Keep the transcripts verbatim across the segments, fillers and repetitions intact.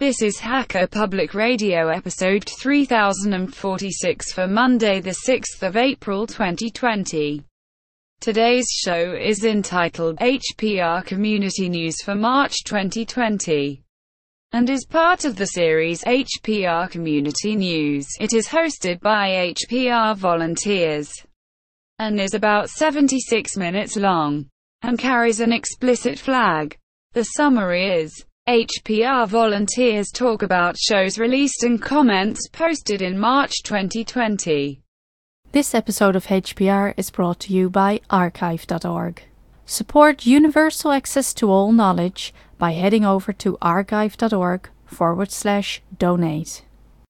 This is Hacker Public Radio episode three thousand forty-six for Monday the sixth of April twenty twenty. Today's show is entitled H P R Community News for March twenty twenty and is part of the series H P R Community News. It is hosted by H P R volunteers and is about seventy-six minutes long and carries an explicit flag. The summary is: H P R volunteers talk about shows released and comments posted in March twenty twenty. This episode of H P R is brought to you by archive dot org. Support universal access to all knowledge by heading over to archive dot org forward slash donate.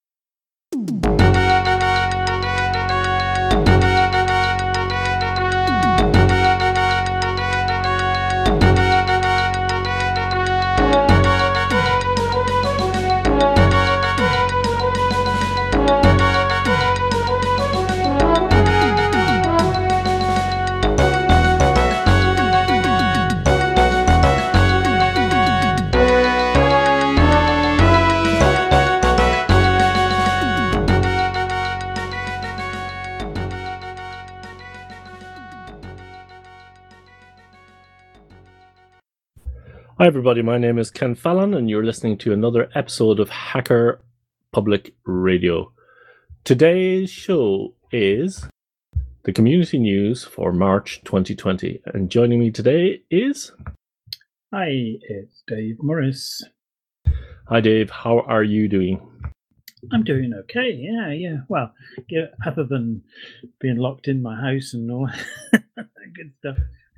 Hi everybody, my name is Ken Fallon and you're listening to another episode of Hacker Public Radio. Today's show is the community news for March twenty twenty, and joining me today is... Hi, it's Dave Morris. Hi Dave, how are you doing? I'm doing okay, yeah, yeah. Well, yeah, other than being locked in my house and all that good stuff.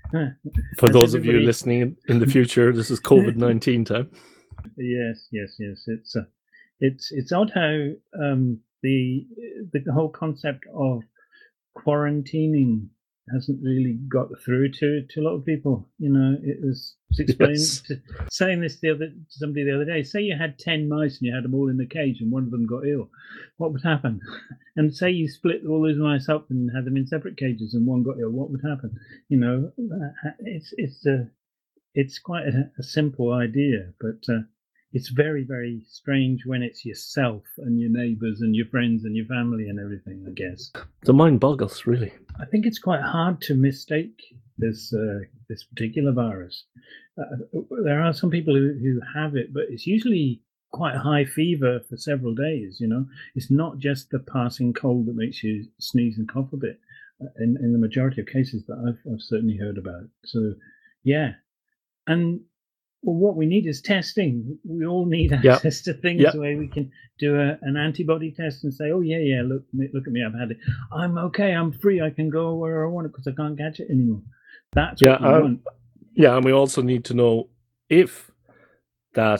For those of you listening in the future, this is COVID nineteen time. Yes, yes, yes. It's uh, it's it's odd how um, the the whole concept of quarantining hasn't really got through to, to a lot of people. You know, it was explained Yes. to, saying this the other to somebody the other day. Say you had ten mice and you had them all in the cage and one of them got ill, what would happen? And say you split all those mice up and had them in separate cages and one got ill, what would happen? You know, it's it's a it's quite a, a simple idea, but uh, it's very very strange when it's yourself and your neighbours and your friends and your family and everything. I guess The mind boggles, really. I think it's quite hard to mistake this uh, this particular virus. Uh, there are some people who, who have it, but it's usually quite high fever for several days. You know, it's not just the passing cold that makes you sneeze and cough a bit. uh, In in the majority of cases that I've I've certainly heard about. So, yeah, and well, what we need is testing. We all need Yep. access to things Yep. where we can do a, an antibody test and say, "Oh yeah, yeah, look, look at me, I've had it. I'm okay. I'm free. I can go where I want it because I can't catch it anymore." That's Yeah, what we um, want. Yeah, and we also need to know if that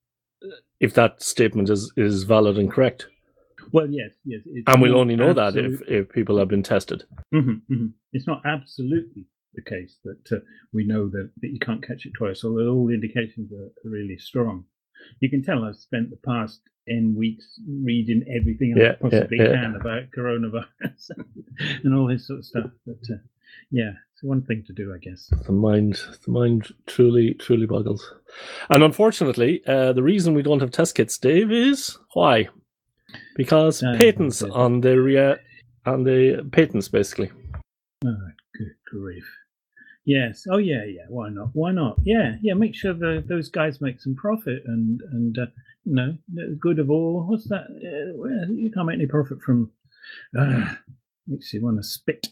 if that statement is, is valid and correct. Well, yes, yes. It's And we'll not only know that absolute- if, if people have been tested. Mhm, mhm. It's not absolutely the case that uh, we know that, that you can't catch it twice, although all indications are really strong. You can tell I've spent the past N weeks reading everything Yeah, I possibly yeah, yeah. can about coronavirus and all this sort of stuff. But uh, yeah, it's one thing to do, I guess. The mind, the mind truly, truly boggles. And unfortunately, uh, the reason we don't have test kits, Dave, is why? Because Ah, patents okay. on the rea- on the patents, basically. Oh, good grief. Yes. Oh, yeah, yeah. Why not? Why not? Yeah, yeah. Make sure the, those guys make some profit and, and uh, you know, the good of all. What's that? Uh, well, you can't make any profit from... Uh, makes you want to spit.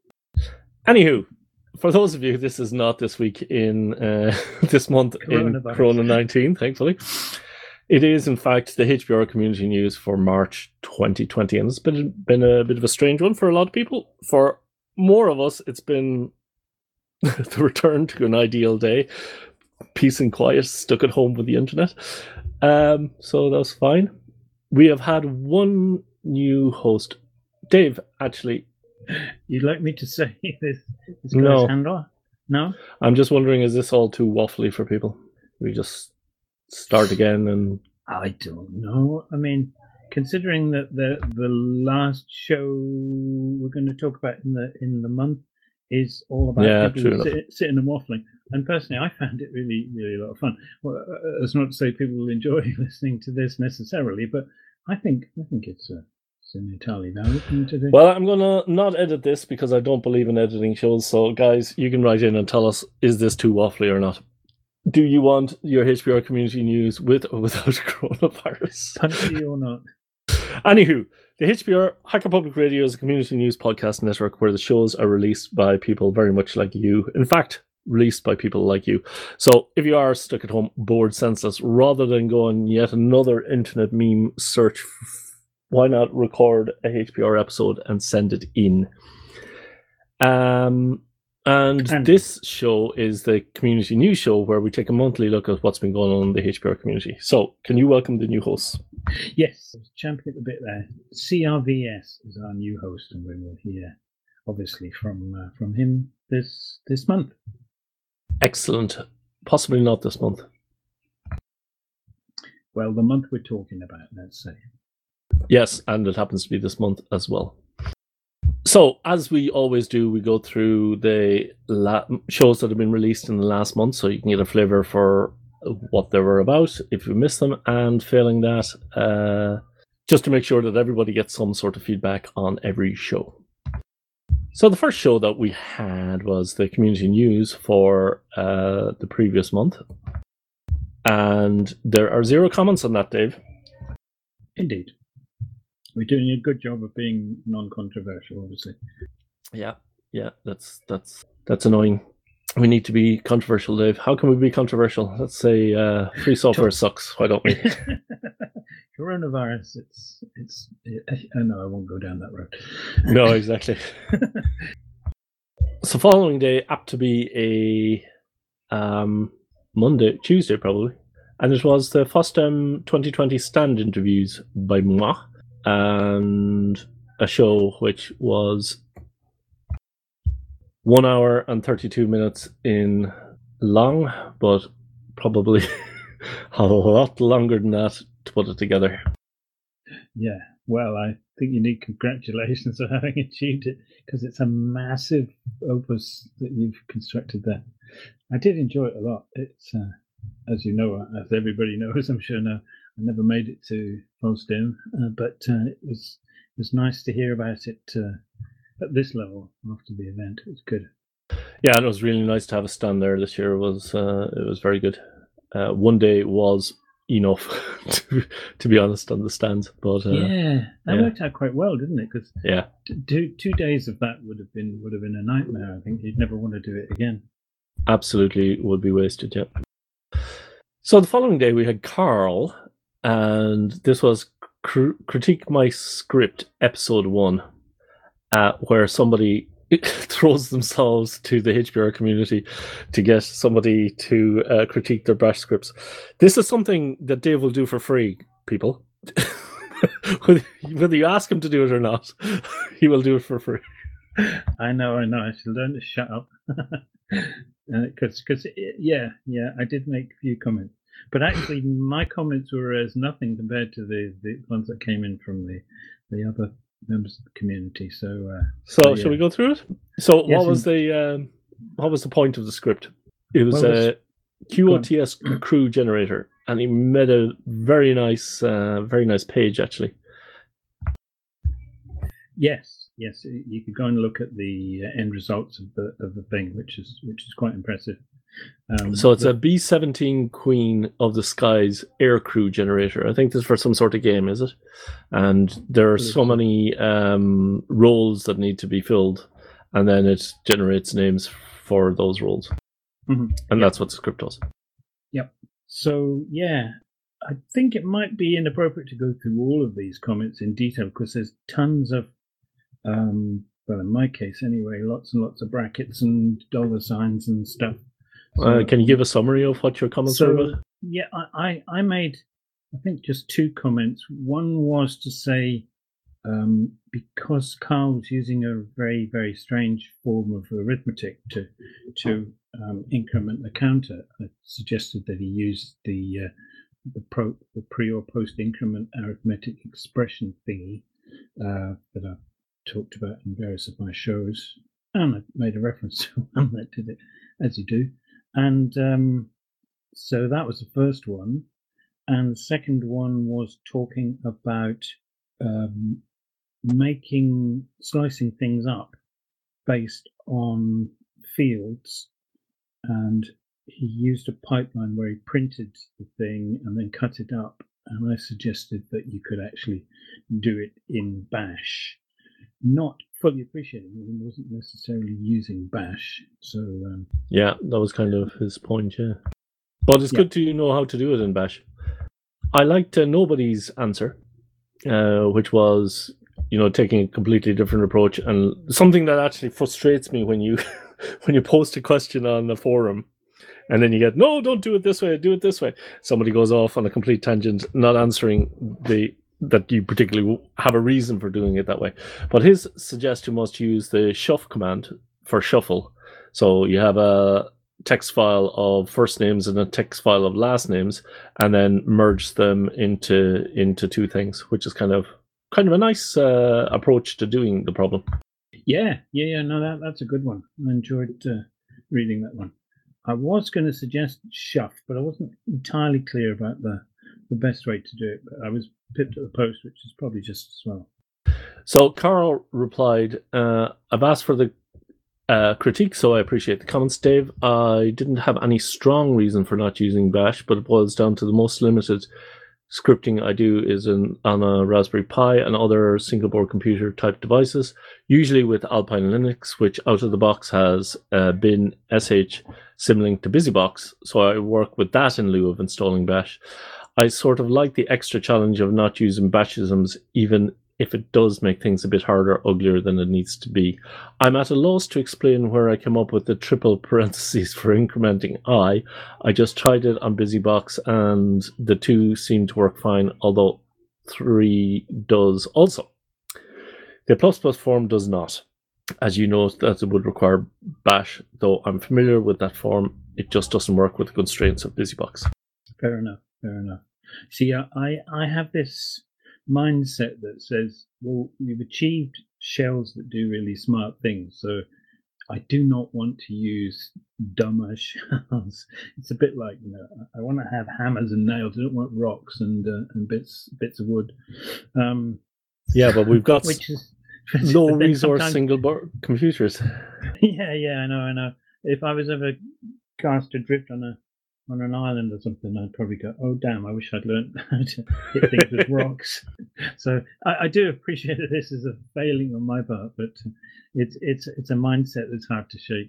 Anywho, for those of you, this is not this week in uh, this month in Coronavirus. Corona nineteen, thankfully. It is, in fact, the H P R community news for March twenty twenty, and it's been been a bit of a strange one for a lot of people. For more of us, it's been the return to an ideal day, peace and quiet, stuck at home with the internet. Um, so that's fine. We have had one new host, Dave. Actually, You'd like me to say this, this guy's No. handler? No? I'm just wondering, is this all too waffly for people? We just start again and I don't know. I mean, considering that the the last show we're going to talk about in the in the month is all about Yeah, people true sit, sitting and waffling, and personally, I found it really, really a lot of fun. Well, uh, that's not to say people will enjoy listening to this necessarily, but I think I think it's a it's an entirely valid thing to do. Well, I'm gonna not edit this because I don't believe in editing shows. So, guys, you can write in and tell us: is this too waffly or not? Do you want your H P R community news with or without coronavirus? Punchy or not? Anywho, the H P R Hacker Public Radio is a community news podcast network where the shows are released by people very much like you. In fact, released by people like you. So if you are stuck at home, bored, senseless, rather than go on yet another internet meme search, why not record a H P R episode and send it in? Um... And, and this show is the community news show where we take a monthly look at what's been going on in the H P R community. So, can you welcome the new hosts? Yes, champing at the bit there. C R V S is our new host, and we will hear, obviously, from uh, from him this this month. Excellent. Possibly not this month. Well, the month we're talking about, let's say. Yes, and it happens to be this month as well. So, as we always do, we go through the la- shows that have been released in the last month so you can get a flavour for what they were about if you missed them, and failing that, uh, just to make sure that everybody gets some sort of feedback on every show. So the first show that we had was the community news for uh, the previous month. And there are zero comments on that, Dave. Indeed. We're doing a good job of being non-controversial, obviously. Yeah, yeah, that's that's that's annoying. We need to be controversial, Dave. How can we be controversial? Let's say uh, free software sucks. Why don't we? Coronavirus. It's it's. It, I know I won't go down that road. No, exactly. So, following day, apt to be a um, Monday, Tuesday, probably, and it was the FOSDEM twenty twenty stand interviews by moi. And a show which was one hour and thirty-two minutes in long, but probably a lot longer than that to put it together. Yeah, well, I think you need congratulations for having achieved it, because it's a massive opus that you've constructed there. I did enjoy it a lot. It's, uh, as you know, as everybody knows, I'm sure now, I never made it to FOSDEM, uh, but uh, it was it was nice to hear about it uh, at this level after the event. It was good. Yeah, and it was really nice to have a stand there this year. It was uh, it was very good. Uh, one day was enough, to, to be honest, on the stand. But uh, yeah, that yeah. worked out quite well, didn't it? Because yeah, two two days of that would have been would have been a nightmare. I think you'd never want to do it again. Absolutely would be wasted. Yeah. So the following day we had Carl. And this was cr- Critique My Script, episode one, uh, where somebody throws themselves to the H P R community to get somebody to uh, critique their bash scripts. This is something that Dave will do for free, people. Whether you ask him to do it or not, he will do it for free. I know, I know. I should learn to shut up. Because, uh, yeah, yeah, I did make a few comments. But actually, my comments were as nothing compared to the, the ones that came in from the, the other members of the community. So, uh, so, so yeah. Shall we go through it? So, yes, what was and, the um, what was the point of the script? It was well, a Q O T S crew generator, and he made a very nice, uh, very nice page actually. Yes, yes, you could go and look at the end results of the of the thing, which is which is quite impressive. Um, so it's but, a B seventeen Queen of the Skies air crew generator. I think this is for some sort of game, is it? And there are so many um, roles that need to be filled, and then it generates names for those roles. Mm-hmm. And yep. That's what the script does. Yep. So, yeah, I think it might be inappropriate to go through all of these comments in detail because there's tons of, um, well, in my case anyway, lots and lots of brackets and dollar signs and stuff. So, uh, can you give a summary of what your comments so, are about? Yeah, I, I, I made, I think, just two comments. One was to say, um, because Carl was using a very, very strange form of arithmetic to to um, increment the counter, I suggested that he use the uh, the, pro, the pre or post increment arithmetic expression thingy uh, that I've talked about in various of my shows, and I made a reference to one that did it, as you do. And um, so that was the first one. And the second one was talking about um, making, slicing things up based on fields. And he used a pipeline where he printed the thing and then cut it up. And I suggested that you could actually do it in Bash. Not fully appreciating it. He wasn't necessarily using Bash. So um, yeah, that was kind of his point, yeah. But it's yeah. good to know how to do it in Bash. I liked uh, Nobody's answer, uh, which was, you know, taking a completely different approach, and something that actually frustrates me when you when you post a question on the forum and then you get, no, don't do it this way, do it this way. Somebody goes off on a complete tangent, not answering the that you particularly have a reason for doing it that way. But his suggestion was to use the shuff command for shuffle. So you have a text file of first names and a text file of last names, and then merge them into into two things, which is kind of kind of a nice uh, approach to doing the problem. Yeah, yeah, yeah. No, that that's a good one. I enjoyed uh, reading that one. I was going to suggest shuff, but I wasn't entirely clear about the the best way to do it. But I was pipped at the post, which is probably just as well. So Carl replied, uh, "I've asked for the Uh, critique, so I appreciate the comments, Dave. I didn't have any strong reason for not using Bash, but it boils down to the most limited scripting I do is in, on a Raspberry Pi and other single board computer type devices, usually with Alpine Linux, which out of the box has uh, bin sh symlink to BusyBox, so I work with that in lieu of installing Bash. I sort of like the extra challenge of not using Bashisms, even if it does make things a bit harder, uglier than it needs to be. I'm at a loss to explain where I came up with the triple parentheses for incrementing I. I just tried it on BusyBox and the two seem to work fine, although three does also. The plus plus form does not. As you know, that it would require Bash, though I'm familiar with that form. It just doesn't work with the constraints of BusyBox. Fair enough, fair enough. See, I, I have this mindset that says, well, we've achieved shells that do really smart things, so I do not want to use dumber shells. It's a bit like, you know, I want to have hammers and nails. I don't want rocks and uh, and bits bits of wood. Um, yeah, but we've got which is low resource single board computers. Yeah, yeah, I know, I know. If I was ever cast adrift on a on an island or something, I'd probably go, oh damn, I wish I'd learned how to hit things with rocks. So I, I do appreciate that this is a failing on my part, but it's it's it's a mindset that's hard to shake.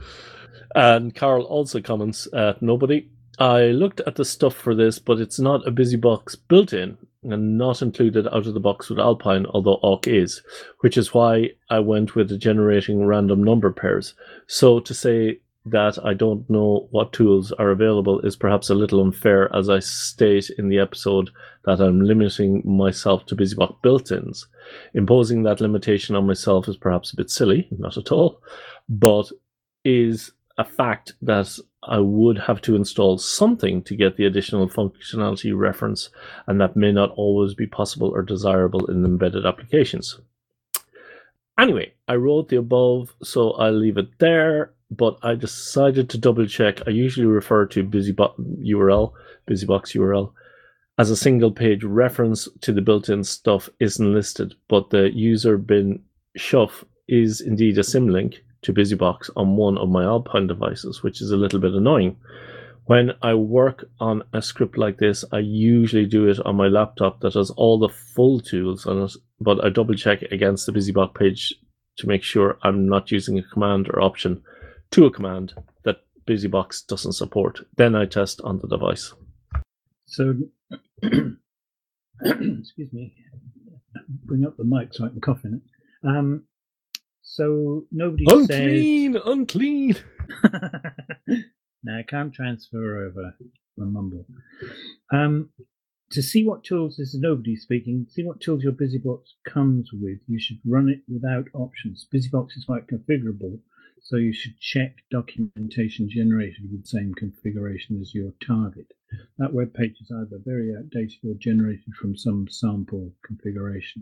And Carl also comments at Nobody. I looked at the stuff for this, but it's not a BusyBox built-in and not included out of the box with Alpine, although awk is, which is why I went with the generating random number pairs. So to say that I don't know what tools are available is perhaps a little unfair, as I state in the episode that I'm limiting myself to BusyBox built-ins. Imposing that limitation on myself is perhaps a bit silly, not at all, but is a fact that I would have to install something to get the additional functionality reference, and that may not always be possible or desirable in embedded applications. Anyway, I wrote the above, so I'll leave it there. But I decided to double check. I usually refer to BusyBox U R L, BusyBox U R L, as a single page reference to the built-in stuff isn't listed, but the user bin shuff is indeed a symlink to BusyBox on one of my Alpine devices, which is a little bit annoying. When I work on a script like this, I usually do it on my laptop that has all the full tools on it, but I double check against the BusyBox page to make sure I'm not using a command or option to a command that BusyBox doesn't support. Then I test on the device. So, excuse me, bring up the mic so I can cough in it. Um, so nobody unclean, says... unclean. No, I can't transfer over the mumble. Um, to see what tools, this is nobody speaking, see what tools your BusyBox comes with, you should run it without options. BusyBox is quite configurable, so you should check documentation generated with the same configuration as your target. That web page is either very outdated or generated from some sample configuration.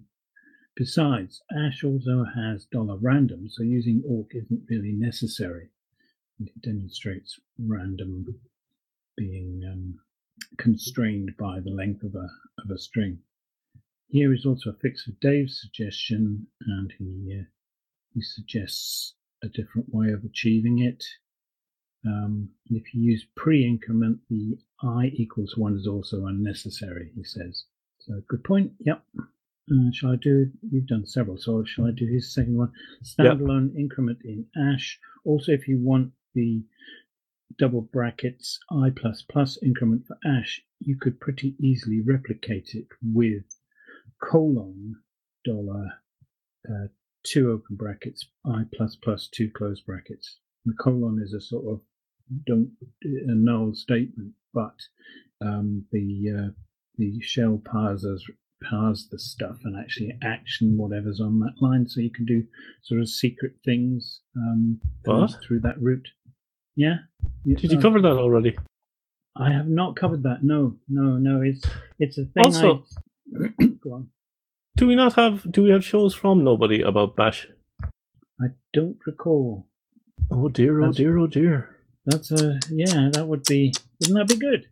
Besides, Ash also has $random, so using awk isn't really necessary. It demonstrates random being um, constrained by the length of a of a string. Here is also a fix for Dave's suggestion, and he uh, he suggests a different way of achieving it. Um, and if you use pre-increment, the I equals one is also unnecessary, he says. So good point. Yep. Uh, shall I do? You've done several, so shall I do his second one? Standalone yep. increment in Ash. Also, if you want the double brackets I plus plus increment for Ash, you could pretty easily replicate it with colon dollar uh, two open brackets I plus plus two close brackets. The colon is a sort of don't a null statement, but um, the uh, the shell parsers parse the stuff and actually action whatever's on that line, so you can do sort of secret things um, through that route. Yeah. Did you uh, cover that already? I have not covered that. No, no, no. It's it's a thing. Also, I... Go on. Do we not have? Do we have shows from Nobody about Bash? I don't recall. Oh dear! Oh that's, dear! Oh dear! That's a yeah. That would be. Wouldn't that be good?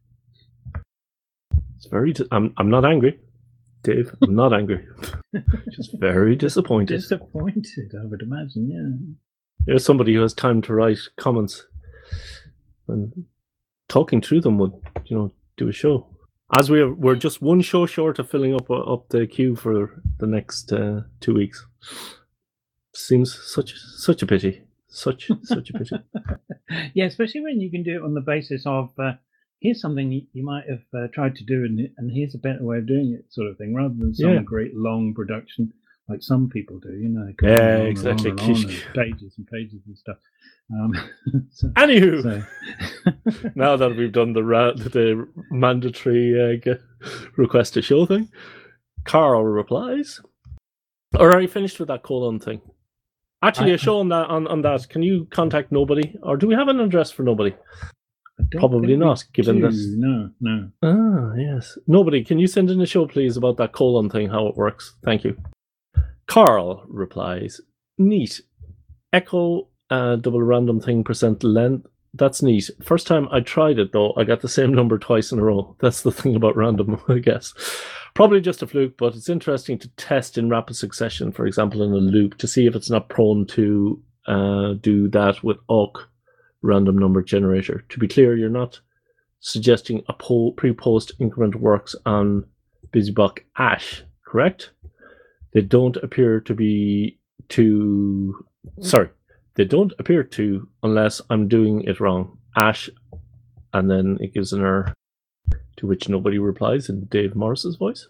It's very. Di- I'm. I'm not angry, Dave. I'm not angry. Just very disappointed. Disappointed, I would imagine. Yeah. There's somebody who has time to write comments, and talking through them would, you know, do a show. As we are, we're just one show short of filling up up the queue for the next uh, two weeks. Seems such such a pity. Such such a pity. Yeah, especially when you can do it on the basis of uh, here's something you, you might have uh, tried to do, and and here's a better way of doing it, sort of thing, rather than some yeah. great long production like some people do. You know, yeah, on and exactly. On and on and pages and pages and stuff. Um, so, Anywho, so. Now that we've done the ra- the mandatory uh, get, request to show thing, Carl replies, or are you finished with that colon thing? Actually, I, a show on that on, on that. Can you contact Nobody, or do we have an address for Nobody? Probably not, given do. this. No, no. Ah, yes. Nobody, can you send in a show, please, about that colon thing, how it works? Thank you. Carl replies, neat. Echo uh, double random thing percent length. That's neat. First time I tried it, though, I got the same number twice in a row. That's the thing about random, I guess. Probably just a fluke, but it's interesting to test in rapid succession, for example, in a loop, to see if it's not prone to uh, do that with awk random number generator. To be clear, you're not suggesting a po- pre-post increment works on BusyBox Ash, correct? They don't appear to be to... Sorry. They don't appear to, unless I'm doing it wrong. Ash, and then it gives an error, to which Nobody replies in Dave Morris's voice.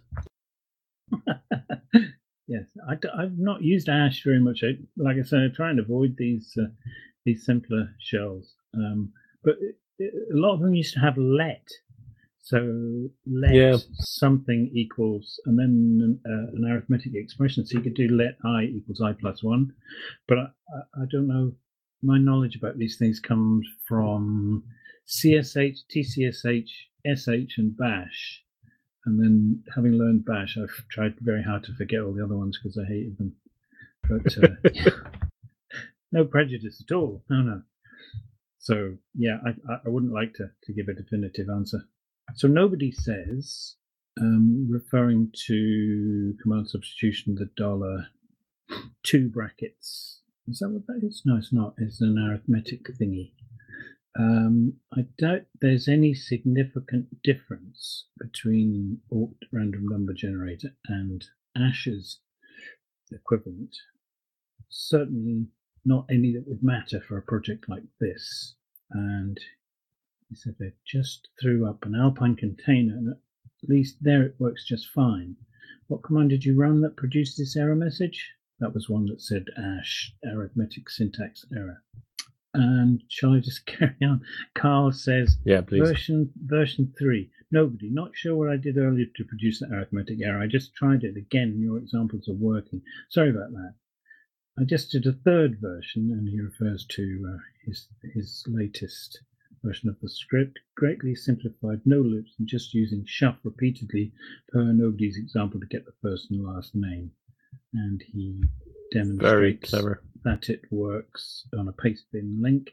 Yes, I, I've not used Ash very much. I, like I said, I try and avoid these uh, these simpler shells. Um, but it, it, a lot of them used to have let. So let yeah. something equals, and then uh, an arithmetic expression. So you could do let I equals I plus one. But I, I, I don't know. My knowledge about these things comes from C S H, T C S H, S H, and Bash. And then, having learned Bash, I've tried very hard to forget all the other ones because I hated them. But uh, yeah. No prejudice at all. No, no. So yeah, I, I wouldn't like to, to give a definitive answer. So Nobody says, um, referring to command substitution, the dollar two brackets. Is that what that is? No, it's not. It's an arithmetic thingy. Um, I doubt there's any significant difference between Awk random number generator and Ash's equivalent. Certainly not any that would matter for a project like this. And he said they just threw up an Alpine container, and at least there it works just fine. What command did you run that produced this error message? That was one that said Ash, arithmetic syntax error. And shall I just carry on? Carl says, yeah, please. Version version three. Nobody, not sure what I did earlier to produce that arithmetic error. I just tried it again. Your examples are working. Sorry about that. I just did a third version, and he refers to uh, his his latest version of the script. Greatly simplified, no loops, and just using shuff repeatedly per Nobody's example to get the first and last name. And he demonstrates Very clever. that it works on a paste bin link.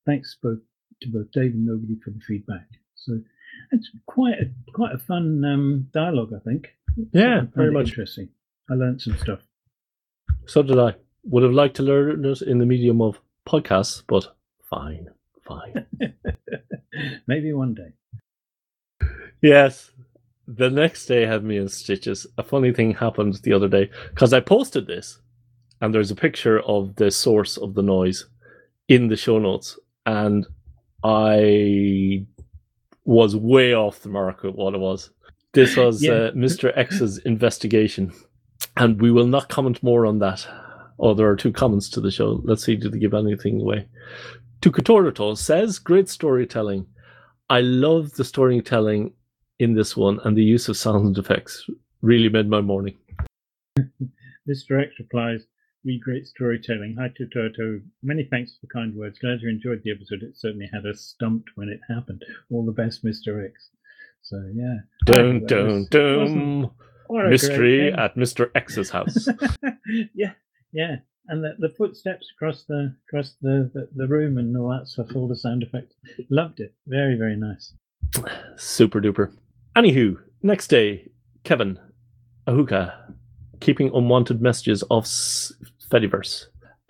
thanks both to both Dave and Nobody for the feedback. So it's quite a quite a fun um, dialogue, I think. Yeah, very much interesting. I learned some stuff. So did I. Would have liked to learn it in the medium of podcasts, but fine, fine. Maybe one day. Yes. The next day had me in stitches. A funny thing happened the other day because I posted this, and there's a picture of the source of the noise in the show notes, and I was way off the mark with what it was. This was yeah. uh, Mister X's investigation, and we will not comment more on that. Oh, there are two comments to the show. Let's see, did they give anything away? Tukatorito says, great storytelling. I love the storytelling in this one, and the use of sound effects really made my morning. Mister X replies, "Really great storytelling. Hi, Tutorto. Many thanks for the kind words. Glad you enjoyed the episode. It certainly had us stumped when it happened. All the best, Mister X." So, yeah. Dun, dun, dun. Mystery at Mister X's house. yeah, yeah. And the, the footsteps across the across the, the, the room and all that stuff, all the sound effects. Loved it. Very, very nice. Super duper. Anywho, next day, Kevin Ahuka, keeping unwanted messages off Fediverse.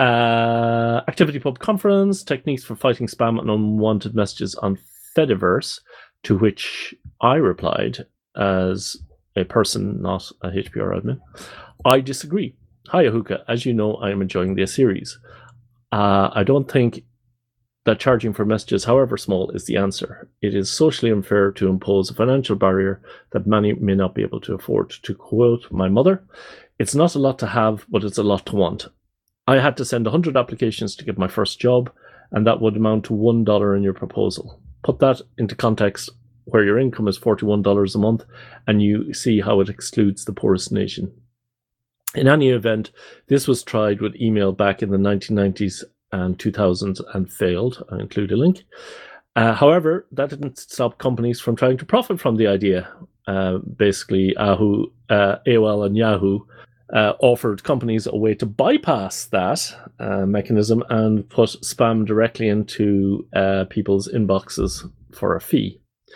Uh, Activity Pub Conference, techniques for fighting spam and unwanted messages on Fediverse, to which I replied as a person, not a H P R admin. I disagree. Hi, Ahuka. As you know, I am enjoying this series. Uh, I don't think that charging for messages, however small, is the answer. It is socially unfair to impose a financial barrier that many may not be able to afford. To quote my mother, it's not a lot to have, but it's a lot to want. I had to send one hundred applications to get my first job, and that would amount to one dollar in your proposal. Put that into context where your income is forty-one dollars a month, and you see how it excludes the poorest nation. In any event, this was tried with email back in the nineteen nineties and two thousands and failed. I include a link. Uh, however, that didn't stop companies from trying to profit from the idea. Uh, basically, Yahoo, uh, A O L and Yahoo uh, offered companies a way to bypass that uh, mechanism and put spam directly into uh, people's inboxes for a fee.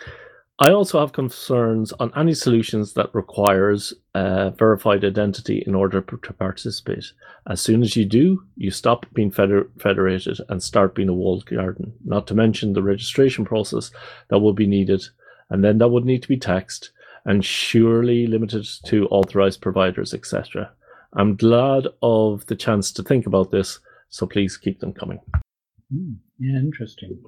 I also have concerns on any solutions that requires uh, verified identity in order to participate. As soon as you do, you stop being feder- federated and start being a walled garden, not to mention the registration process that will be needed, and then that would need to be taxed and surely limited to authorized providers, et cetera. I'm glad of the chance to think about this, so please keep them coming. Mm, yeah, interesting.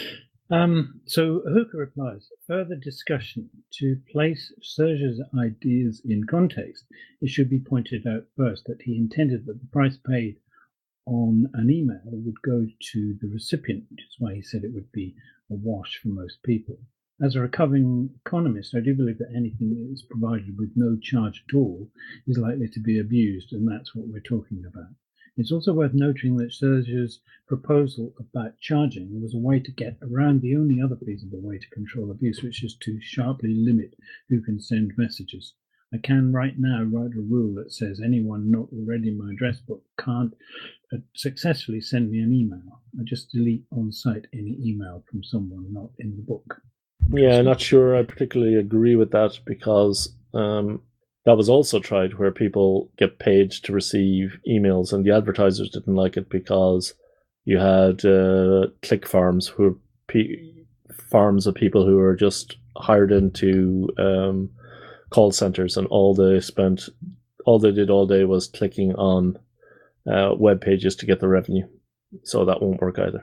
Um, so Ahuka replies, further discussion. To place Serge's ideas in context, it should be pointed out first that he intended that the price paid on an email would go to the recipient, which is why he said it would be a wash for most people. As a recovering economist, I do believe that anything that is provided with no charge at all is likely to be abused, and that's what we're talking about. It's also worth noting that Serge's proposal about charging was a way to get around the only other feasible way to control abuse, which is to sharply limit who can send messages. I can right now write a rule that says anyone not already in my address book can't uh, successfully send me an email. I just delete on site any email from someone not in the book. Yeah, I'm not sure I particularly agree with that because um, that was also tried where people get paid to receive emails, and the advertisers didn't like it because you had uh, click farms who were pe- farms of people who were just hired into um, call centers, and all they spent, all they did all day was clicking on uh, web pages to get the revenue. So that won't work either.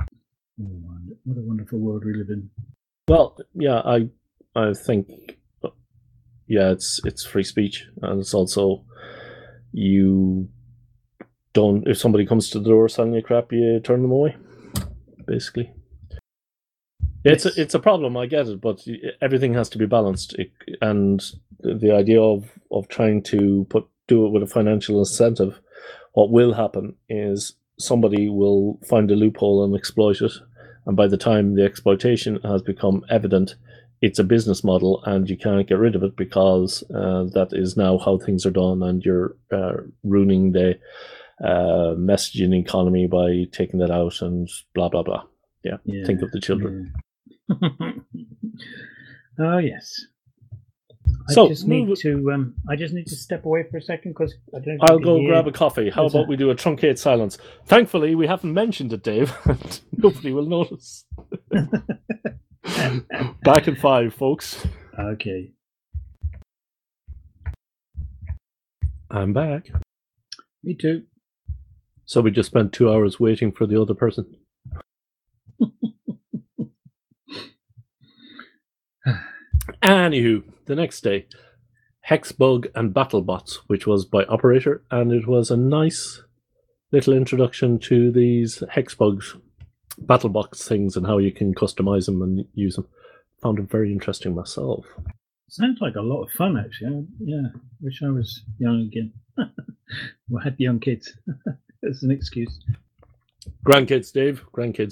Oh, what a wonderful world we live in. Well, yeah, I I think, yeah, it's it's free speech, and it's also, you don't, if somebody comes to the door selling you crap, you turn them away, basically. It's a, it's a problem, I get it, but everything has to be balanced, it, and the idea of, of trying to put do it with a financial incentive, what will happen is somebody will find a loophole and exploit it. And by the time the exploitation has become evident, it's a business model and you can't get rid of it because uh, that is now how things are done, and you're uh, ruining the uh, messaging economy by taking that out and blah, blah, blah. yeah, Yeah, think of the children. Yeah. Oh yes. I So, just need move- to. Um, I just need to step away for a second because I don't. know if I'll you can go hear- grab a coffee. How What's about that? we do a truncate silence? Thankfully, we haven't mentioned it, Dave, and nobody will notice. Back in five, folks. Okay. I'm back. Me too. So we just spent two hours waiting for the other person. Anywho, the next day, Hexbug and BattleBots, which was by Operator, and it was a nice little introduction to these Hexbugs, BattleBots things, and how you can customize them and use them. Found it very interesting myself. Sounds like a lot of fun, actually. I, yeah, wish I was young again. Well, I had young kids. That's an excuse. Grandkids, Dave, grandkids.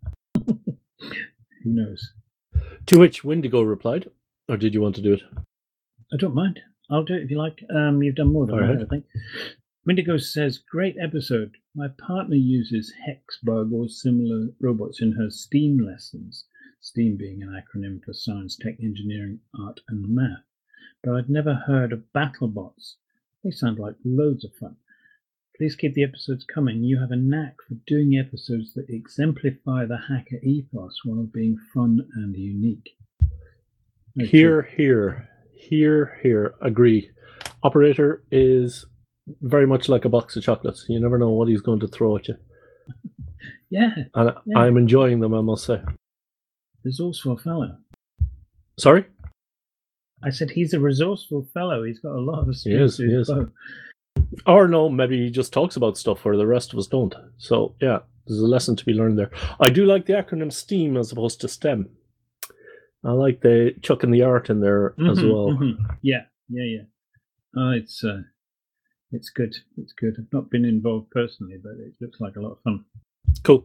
Who knows? To which Wendigo replied, or did you want to do it? I don't mind. I'll do it if you like. Um, you've done more than All that, right. I think. Wendigo says, great episode. My partner uses Hexbug or similar robots in her STEAM lessons. STEAM being an acronym for Science, Tech, Engineering, Art and Math. But I'd never heard of BattleBots. They sound like loads of fun. Please keep the episodes coming. You have a knack for doing episodes that exemplify the hacker ethos while being fun and unique. Okay. Here, here, here, here. Agree. Operator is very much like a box of chocolates. You never know what he's going to throw at you. Yeah, And Yeah. I'm enjoying them, I must say. resourceful fellow. Sorry? I said he's a resourceful fellow. He's got a lot of is, skills. he to his is. bow. Or no, maybe he just talks about stuff where the rest of us don't. So, yeah, there's a lesson to be learned there. I do like the acronym STEAM as opposed to STEM. I like the chucking the art in there as Mhm, well. mhm. Yeah, yeah, yeah. Oh, it's uh, it's good. It's good. I've not been involved personally, but it looks like a lot of fun. Cool.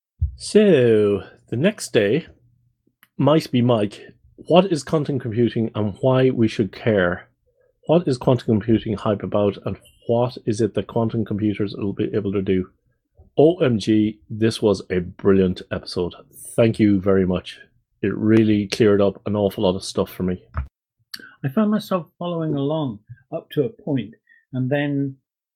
So, the next day might be Mike. What is quantum computing and why we should care? What is quantum computing hype about and what is it that quantum computers will be able to do? O M G, this was a brilliant episode. Thank you very much. It really cleared up an awful lot of stuff for me. I found myself following along up to a point, and then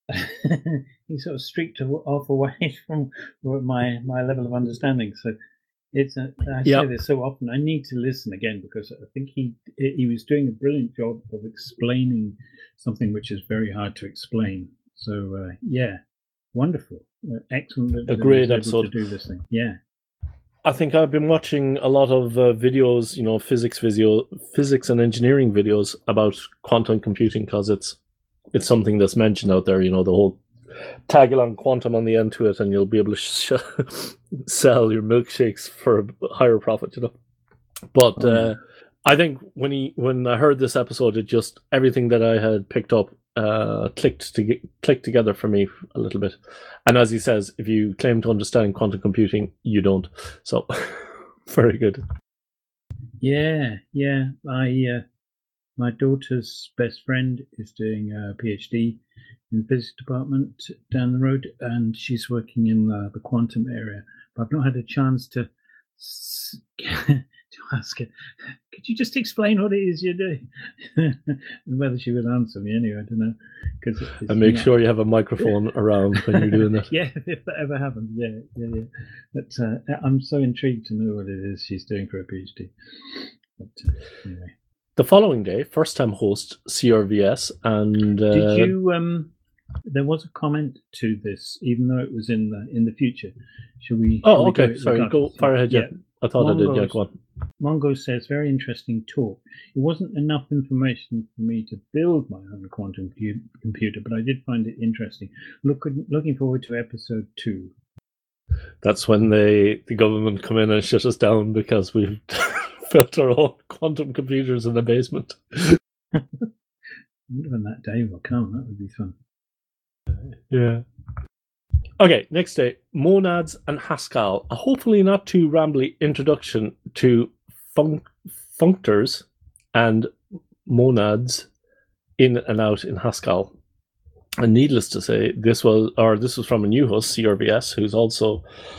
he sort of streaked off away from my my level of understanding. So it's a, I say Yep. this so often. I need to listen again because I think he he was doing a brilliant job of explaining something which is very hard to explain. So uh, yeah, wonderful, uh, excellent. that- A that great he was able episode. to do this thing. Yeah. I think I've been watching a lot of uh, videos, you know, physics video, physics and engineering videos about quantum computing because it's it's something that's mentioned out there. You know, the whole tag along quantum on the end to it, and you'll be able to sh- sell your milkshakes for a higher profit. You know, but Oh, uh, yeah. I think when he when I heard this episode, it just everything that I had picked up uh, clicked to get, clicked together for me a little bit. And as he says, if you claim to understand quantum computing, you don't. So, very good. Yeah, yeah. I uh, my daughter's best friend is doing a PhD in the physics department down the road, and she's working in the, the quantum area. But I've not had a chance to s- to ask her. Could you just explain what it is you're doing? Whether she would answer me anyway, I don't know. Cause it's And make not- sure you have a microphone around when you're doing that. yeah, if that ever happens, yeah, yeah, yeah. But uh, I'm so intrigued to know what it is she's doing for a PhD. But uh, anyway, The following day, first time host C R V S, and uh, did you? Um, there was a comment to this, even though it was in the in the future. Should we? oh, shall we do okay, it sorry, go regardless? fire ahead. Yeah, I thought I did. Yeah, Mongo's- go on. Mongo says, very interesting talk. It wasn't enough information for me to build my own quantum cu- computer, but I did find it interesting. Look, looking forward to episode two. That's when they the government come in and shut us down because we've built our own quantum computers in the basement. I wonder when that day will come. That would be fun. Yeah. Okay, next day, Monads and Haskell. A hopefully not too rambly introduction to func- functors and monads in and out in Haskell. And needless to say, this was or this was from a new host, C R V S, who's also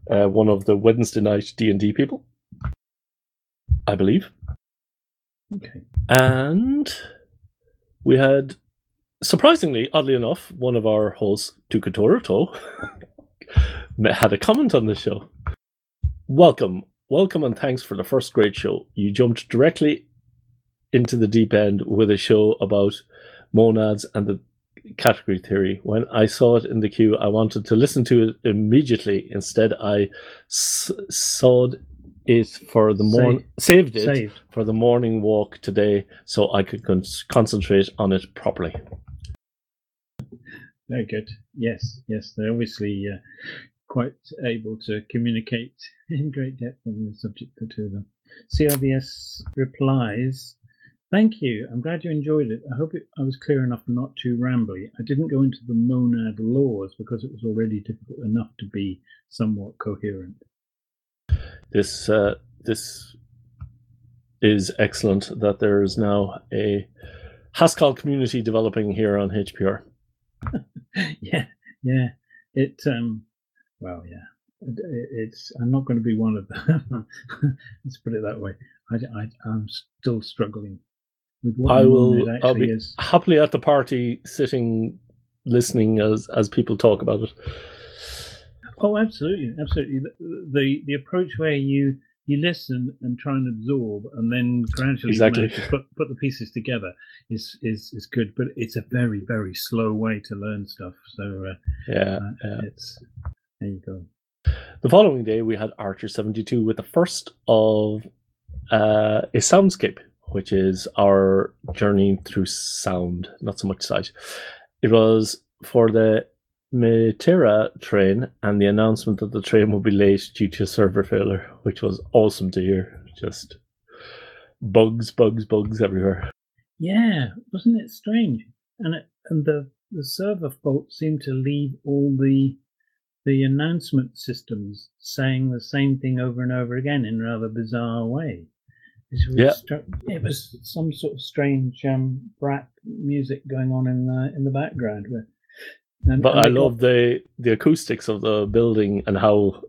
uh, one of the Wednesday night D and D people, I believe. Okay. And we had, surprisingly, oddly enough, one of our hosts, Tukatoruto, had a comment on the show. Welcome, welcome, and thanks for the first great show. You jumped directly into the deep end with a show about monads and the category theory. When I saw it in the queue, I wanted to listen to it immediately. Instead, I s- sawed it for the morning, saved it Saved. for the morning walk today, so I could con- concentrate on it properly. Very good. Yes, yes, they're obviously uh, quite able to communicate in great depth on the subject, the two of them. C R V S replies, thank you. I'm glad you enjoyed it. I hope it, I was clear enough and not too rambly. I didn't go into the monad laws because it was already difficult enough to be somewhat coherent. This uh, this is excellent that there is now a Haskell community developing here on H P R. yeah, yeah. It um, well, yeah. It, it's. I'm not going to be one of them. Let's put it that way. I, I, I'm still struggling with what I will. it actually I'll be is. happily at the party, sitting, listening as as people talk about it. Oh, absolutely, absolutely. The, the the approach where you you listen and try and absorb, and then gradually Exactly. manage to put put the pieces together is is is good. But it's a very very slow way to learn stuff. So uh, Yeah, uh, yeah. it's there you go. The following day, we had Archer seventy-two with the first of uh, a soundscape, which is our journey through sound, not so much sight. It was for the Metera train, and the announcement that the train would be late due to a server failure, which was awesome to hear. Just bugs, bugs, bugs everywhere. Yeah, wasn't it strange? And it, and the the server fault seemed to leave all the the announcement systems saying the same thing over and over again in a rather bizarre way. It was, Yeah. str- it was some sort of strange um, rap music going on in the in the background. Where, and, But and I they love got- the the acoustics of the building and how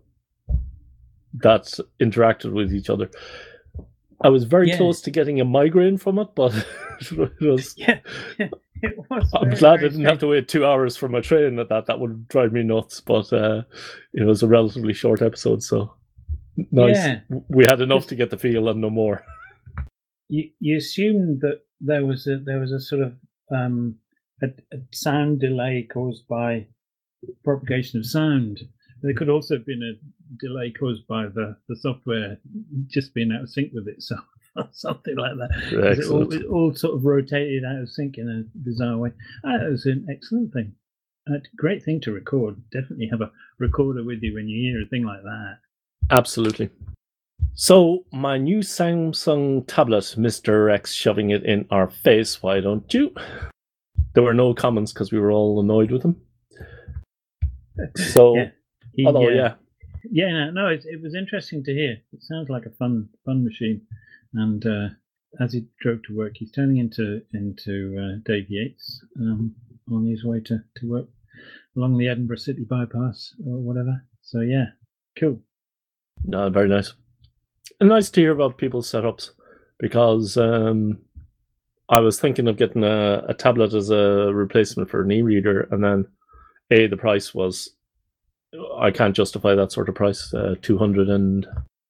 that's interacted with each other. I was very Yeah. close to getting a migraine from it, but it was. yeah, yeah, it was. I'm very, glad I very didn't have to wait two hours for my train. At that that would drive me nuts. But uh, it was a relatively short episode, so nice. Yeah. We had enough to get the feel and no more. You you assumed that there was a there was a sort of um, a, a sound delay caused by propagation of sound. There could also have been a delay caused by the, the software just being out of sync with itself, or something like that. 'Cause It all, Excellent. it all sort of rotated out of sync in a bizarre way. Ah, that was an excellent thing. A great thing to record. Definitely have a recorder with you when you hear a thing like that. Absolutely. So my new Samsung tablet, Mister X shoving it in our face. Why don't you? There were no comments because we were all annoyed with him. So, Yeah. He, although uh, yeah, Yeah, no, no it, it was interesting to hear. It sounds like a fun, fun machine. And uh, as he drove to work, he's turning into into uh, Dave Yates um, on his way to, to work along the Edinburgh City bypass or whatever. So yeah, cool. no, very nice. And nice to hear about people's setups because um, I was thinking of getting a, a tablet as a replacement for an e-reader, and then a the price was I can't justify that sort of price. Uh, two hundred and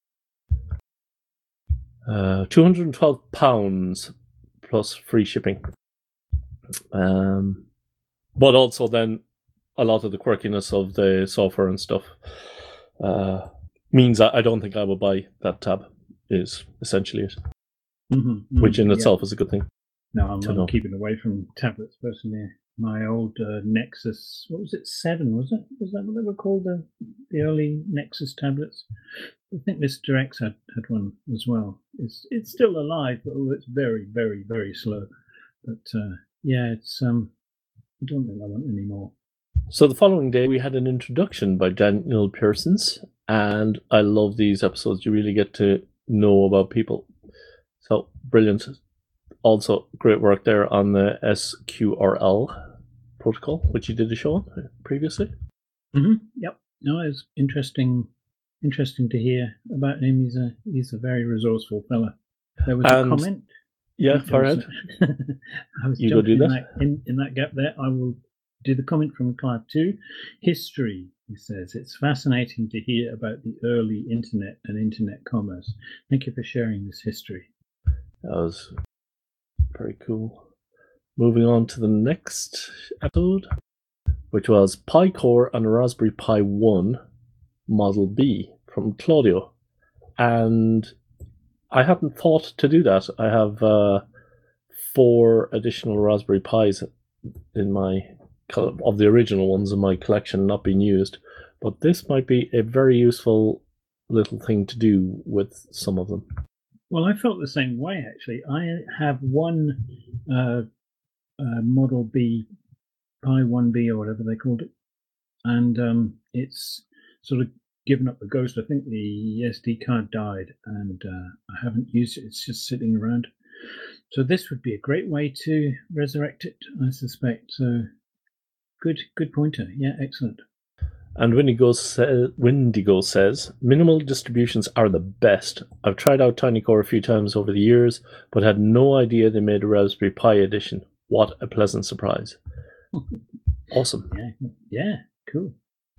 uh, two hundred and twelve pounds plus free shipping. Um, but also then a lot of the quirkiness of the software and stuff uh, means I, I don't think I will buy that tab. Is essentially it, Mm-hmm, which in yeah. itself is a good thing. No, I'm, to I'm know. keeping away from tablets personally. My old uh, Nexus, what was it, seven, was it? Was that what they were called, the, the early Nexus tablets? I think Mister X had, had one as well. It's it's still alive, but oh, it's very, very, very slow. But uh, yeah, it's um, I don't think I want any more. So the following day, we had an introduction by Daniel Pearsons, and I love these episodes. You really get to know about people. So brilliant. Also, great work there on the S Q R L protocol, which you did a show on previously. Mm-hmm. Yep. No, it's interesting interesting to hear about him. He's a he's a very resourceful fella. There was And- a comment. Yeah, far ahead. I was You go do jumping in that. that in, in that gap there. I will do the comment from Clive too. History, he says, it's fascinating to hear about the early internet and internet commerce. Thank you for sharing this history. That was very cool. Moving on to the next episode, which was Pi Core and Raspberry Pi one Model B from Claudio. And I hadn't thought to do that. I have uh, four additional Raspberry Pis in my of the original ones in my collection not being used, but this might be a very useful little thing to do with some of them. Well, I felt the same way, actually. I have one uh, uh, Model B, Pi one B or whatever they called it, and um, it's sort of given up the ghost. I think the S D card died, and uh, I haven't used it. It's just sitting around. So this would be a great way to resurrect it, I suspect. So good, good pointer. Yeah, excellent. And Windigo, sa- Windigo says, minimal distributions are the best. I've tried out TinyCore a few times over the years, but had no idea they made a Raspberry Pi edition. What a pleasant surprise. Awesome. Yeah, yeah, cool.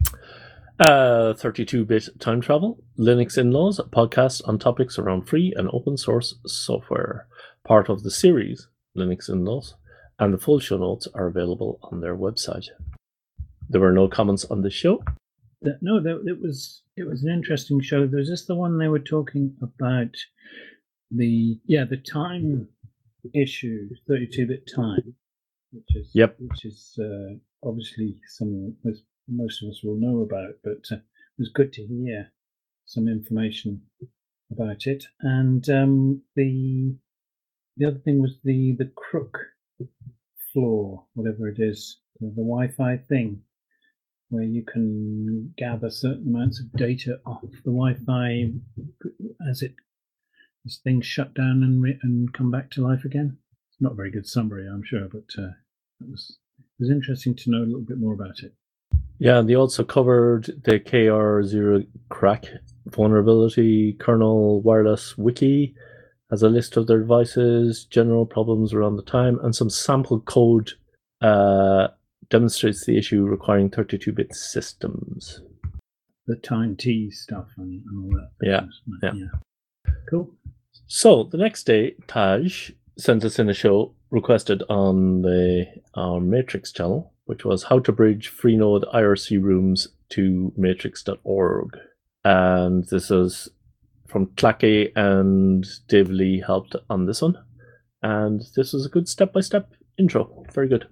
Uh, thirty-two bit Time Travel, Linux In-Laws, a podcast on topics around free and open source software. Part of the series, Linux In-Laws, and the full show notes are available on their website. There were no comments on the show. The, no, the, it was it was an interesting show. There's just the one they were talking about the yeah the time issue, thirty-two bit time, which is Yep. which is uh, obviously something that most of us will know about. But uh, it was good to hear some information about it. And um, the the other thing was the the crook floor, whatever it is, the, the Wi-Fi thing, where you can gather certain amounts of data off the Wi-Fi as it as things shut down and re- and come back to life again. It's not a very good summary, I'm sure, but uh, it was it was interesting to know a little bit more about it. Yeah, and they also covered the K R zero crack vulnerability, kernel wireless wiki has a list of their devices, general problems around the time, and some sample code uh, demonstrates the issue requiring thirty-two bit systems. The time T stuff and, and all that. Yeah, yeah, yeah. Cool. So the next day, Taj sent us in a show requested on the our Matrix channel, which was how to bridge Freenode I R C rooms to matrix dot org. And this was from Clacky, and Dave Lee helped on this one. And this was a good step-by-step intro. Very good.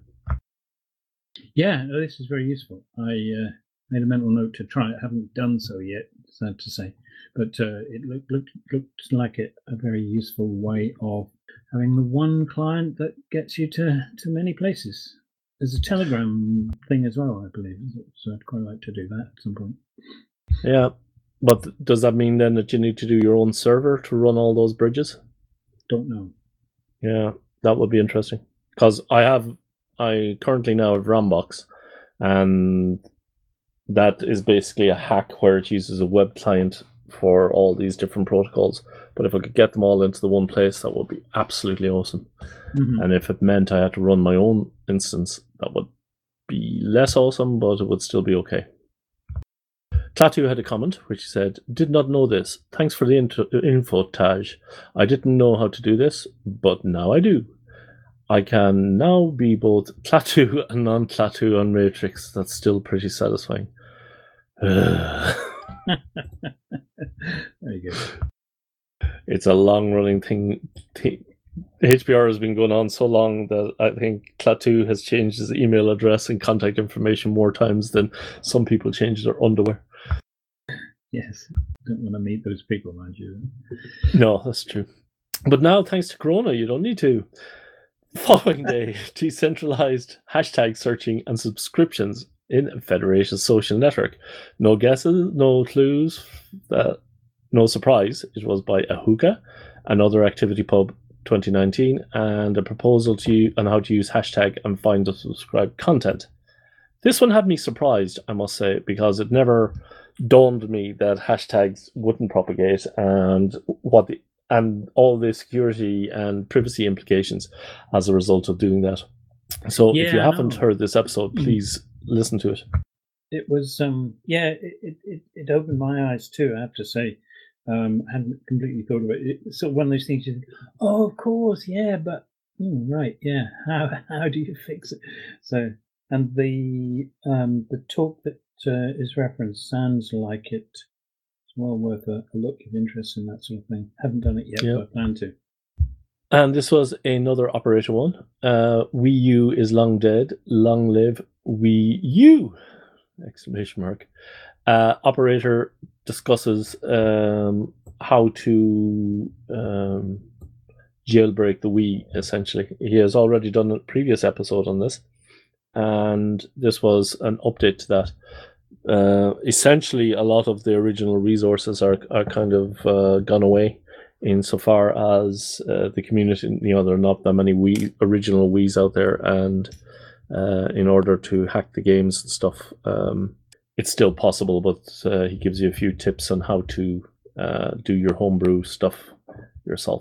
Yeah, no, this is very useful. I uh, made a mental note to try it. I haven't done so yet, sad to say. But uh, it looked, looked, looked like it, a very useful way of having the one client that gets you to, to many places. There's a Telegram thing as well, I believe. So I'd quite like to do that at some point. Yeah. But does that mean then that you need to do your own server to run all those bridges? Don't know. Yeah, that would be interesting. Because I have, I currently now have Rambox, and that is basically a hack where it uses a web client for all these different protocols. But if I could get them all into the one place, that would be absolutely awesome. Mm-hmm. And if it meant I had to run my own instance, that would be less awesome, but it would still be okay. Klaatu had a comment which said, did not know this. Thanks for the info, info, Taj. I didn't know how to do this, but now I do. I can now be both Klaatu and non-Klaatu on Matrix. That's still pretty satisfying. There you go. It's a long-running thing. H P R has been going on so long that I think Klaatu has changed his email address and contact information more times than some people change their underwear. Yes, don't want to meet those people, mind you. No, that's true. But now, thanks to Corona, you don't need to. Following day, decentralized hashtag searching and subscriptions in Federation social network. No guesses, no clues, uh, no surprise. It was by Ahuka, another activity pub twenty nineteen, and a proposal to you on how to use hashtag and find the subscribed content. This one had me surprised, I must say, because it never dawned on me that hashtags wouldn't propagate, and what the and all the security and privacy implications as a result of doing that. So Yeah, if you I haven't know. heard this episode, please listen to it. It was, um, yeah, it, it, it opened my eyes too, I have to say. Um, I hadn't completely thought of it. It's sort of one of those things you think, oh, of course, yeah, but, mm, right, yeah, how how do you fix it? So, and the um, the talk that uh, is referenced sounds like it. It's well worth a, a look if interest in that sort of thing. Haven't done it yet, Yeah. but I plan to. And this was another Operation One. Uh, Wii U is long dead. Long live Wii U! Exclamation mark. Uh, operator discusses um, how to um, jailbreak the Wii, essentially. He has already done a previous episode on this, and this was an update to that. Uh, essentially, a lot of the original resources are, are kind of uh, gone away, insofar as uh, the community, you know, there are not that many Wii, original Wiis out there, and uh, in order to hack the games and stuff, um, it's still possible, but uh, he gives you a few tips on how to uh, do your homebrew stuff yourself,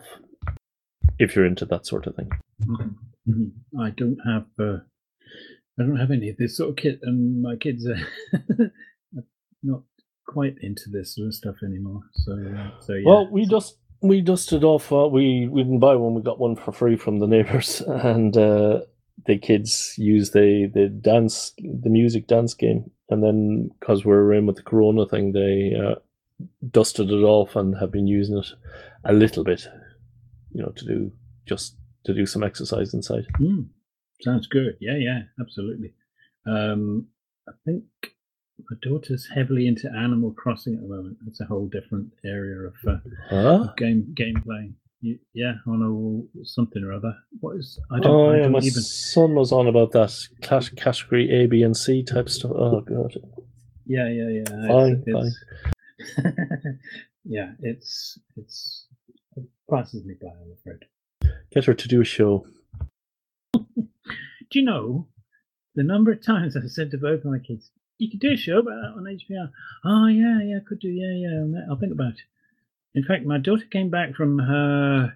if you're into that sort of thing. Mm-hmm. Mm-hmm. I don't have uh, I don't have any of this sort of kit, and my kids are not quite into this sort of stuff anymore. So, uh, so yeah. Well, we just we dusted off. Uh, we we didn't buy one. We got one for free from the neighbors, and uh, the kids use the the dance, the music dance game, and then because we were in with the Corona thing, they uh, dusted it off and have been using it a little bit, you know, to do just to do some exercise inside. Mm, sounds good. Yeah, yeah, absolutely. Um, I think my daughter's heavily into Animal Crossing at the moment. That's a whole different area of, uh, Huh? of game game playing. You, yeah, on a something or other. What is? I don't. Oh I yeah, don't my even. son was on about that cat- category A, B, and C type stuff. Oh god. Yeah, yeah, yeah. Fine, it's, it's yeah, it's it's it passes me by, I'm afraid. Get her to do a show. Do you know the number of times I've said to both my kids, "You could do a show about that on H P R." Oh yeah, yeah, I could do. Yeah, yeah. I'll think about it. In fact, my daughter came back from her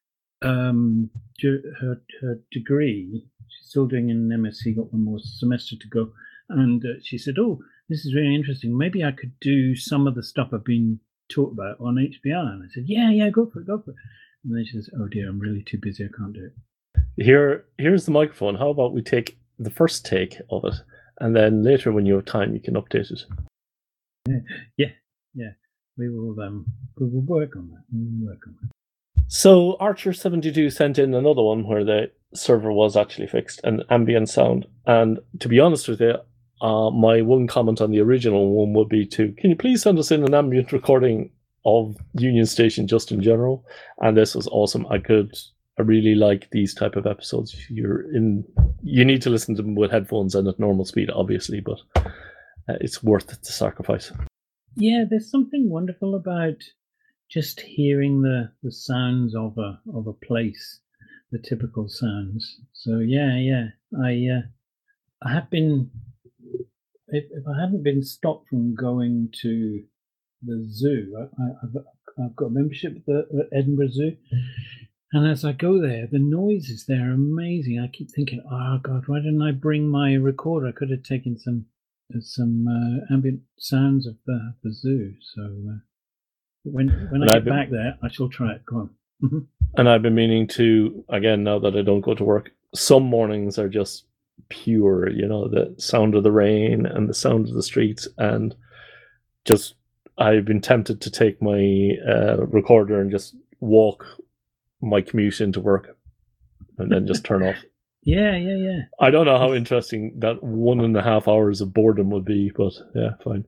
um her her degree. She's still doing an M S c, got one more semester to go, and uh, she said, "Oh, this is really interesting. Maybe I could do some of the stuff I've been taught about on H P R." And I said, "Yeah, yeah, go for it, go for it." And then she says, "Oh dear, I'm really too busy. I can't do it." Here, here's the microphone. How about we take the first take of it, and then later, when you have time, you can update it. Yeah, yeah. We will um we will work on that. We will work on that. So Archer seventy-two sent in another one where the server was actually fixed and ambient sound. And to be honest with you, uh, my one comment on the original one would be to, can you please send us in an ambient recording of Union Station just in general? And this was awesome. I could, I really like these type of episodes. You're in, you need to listen to them with headphones and at normal speed, obviously, but uh, it's worth the sacrifice. Yeah, there's something wonderful about just hearing the, the sounds of a of a place, the typical sounds. So yeah, yeah, I uh, I have been. If, if I hadn't been stopped from going to the zoo, I, I, I've I've got a membership at the at Edinburgh Zoo, and as I go there, the noises there are amazing. I keep thinking, oh God, why didn't I bring my recorder? I could have taken some some uh, ambient sounds of the the zoo. So. Uh, When when And I I've get been- back there, I shall try it. Go on. And I've been meaning to, again, now that I don't go to work, some mornings are just pure, you know, the sound of the rain and the sound of the streets. And just, I've been tempted to take my uh, recorder and just walk my commute into work and then just turn off. Yeah, yeah, yeah. I don't know how interesting that one and a half hours of boredom would be, but yeah, fine.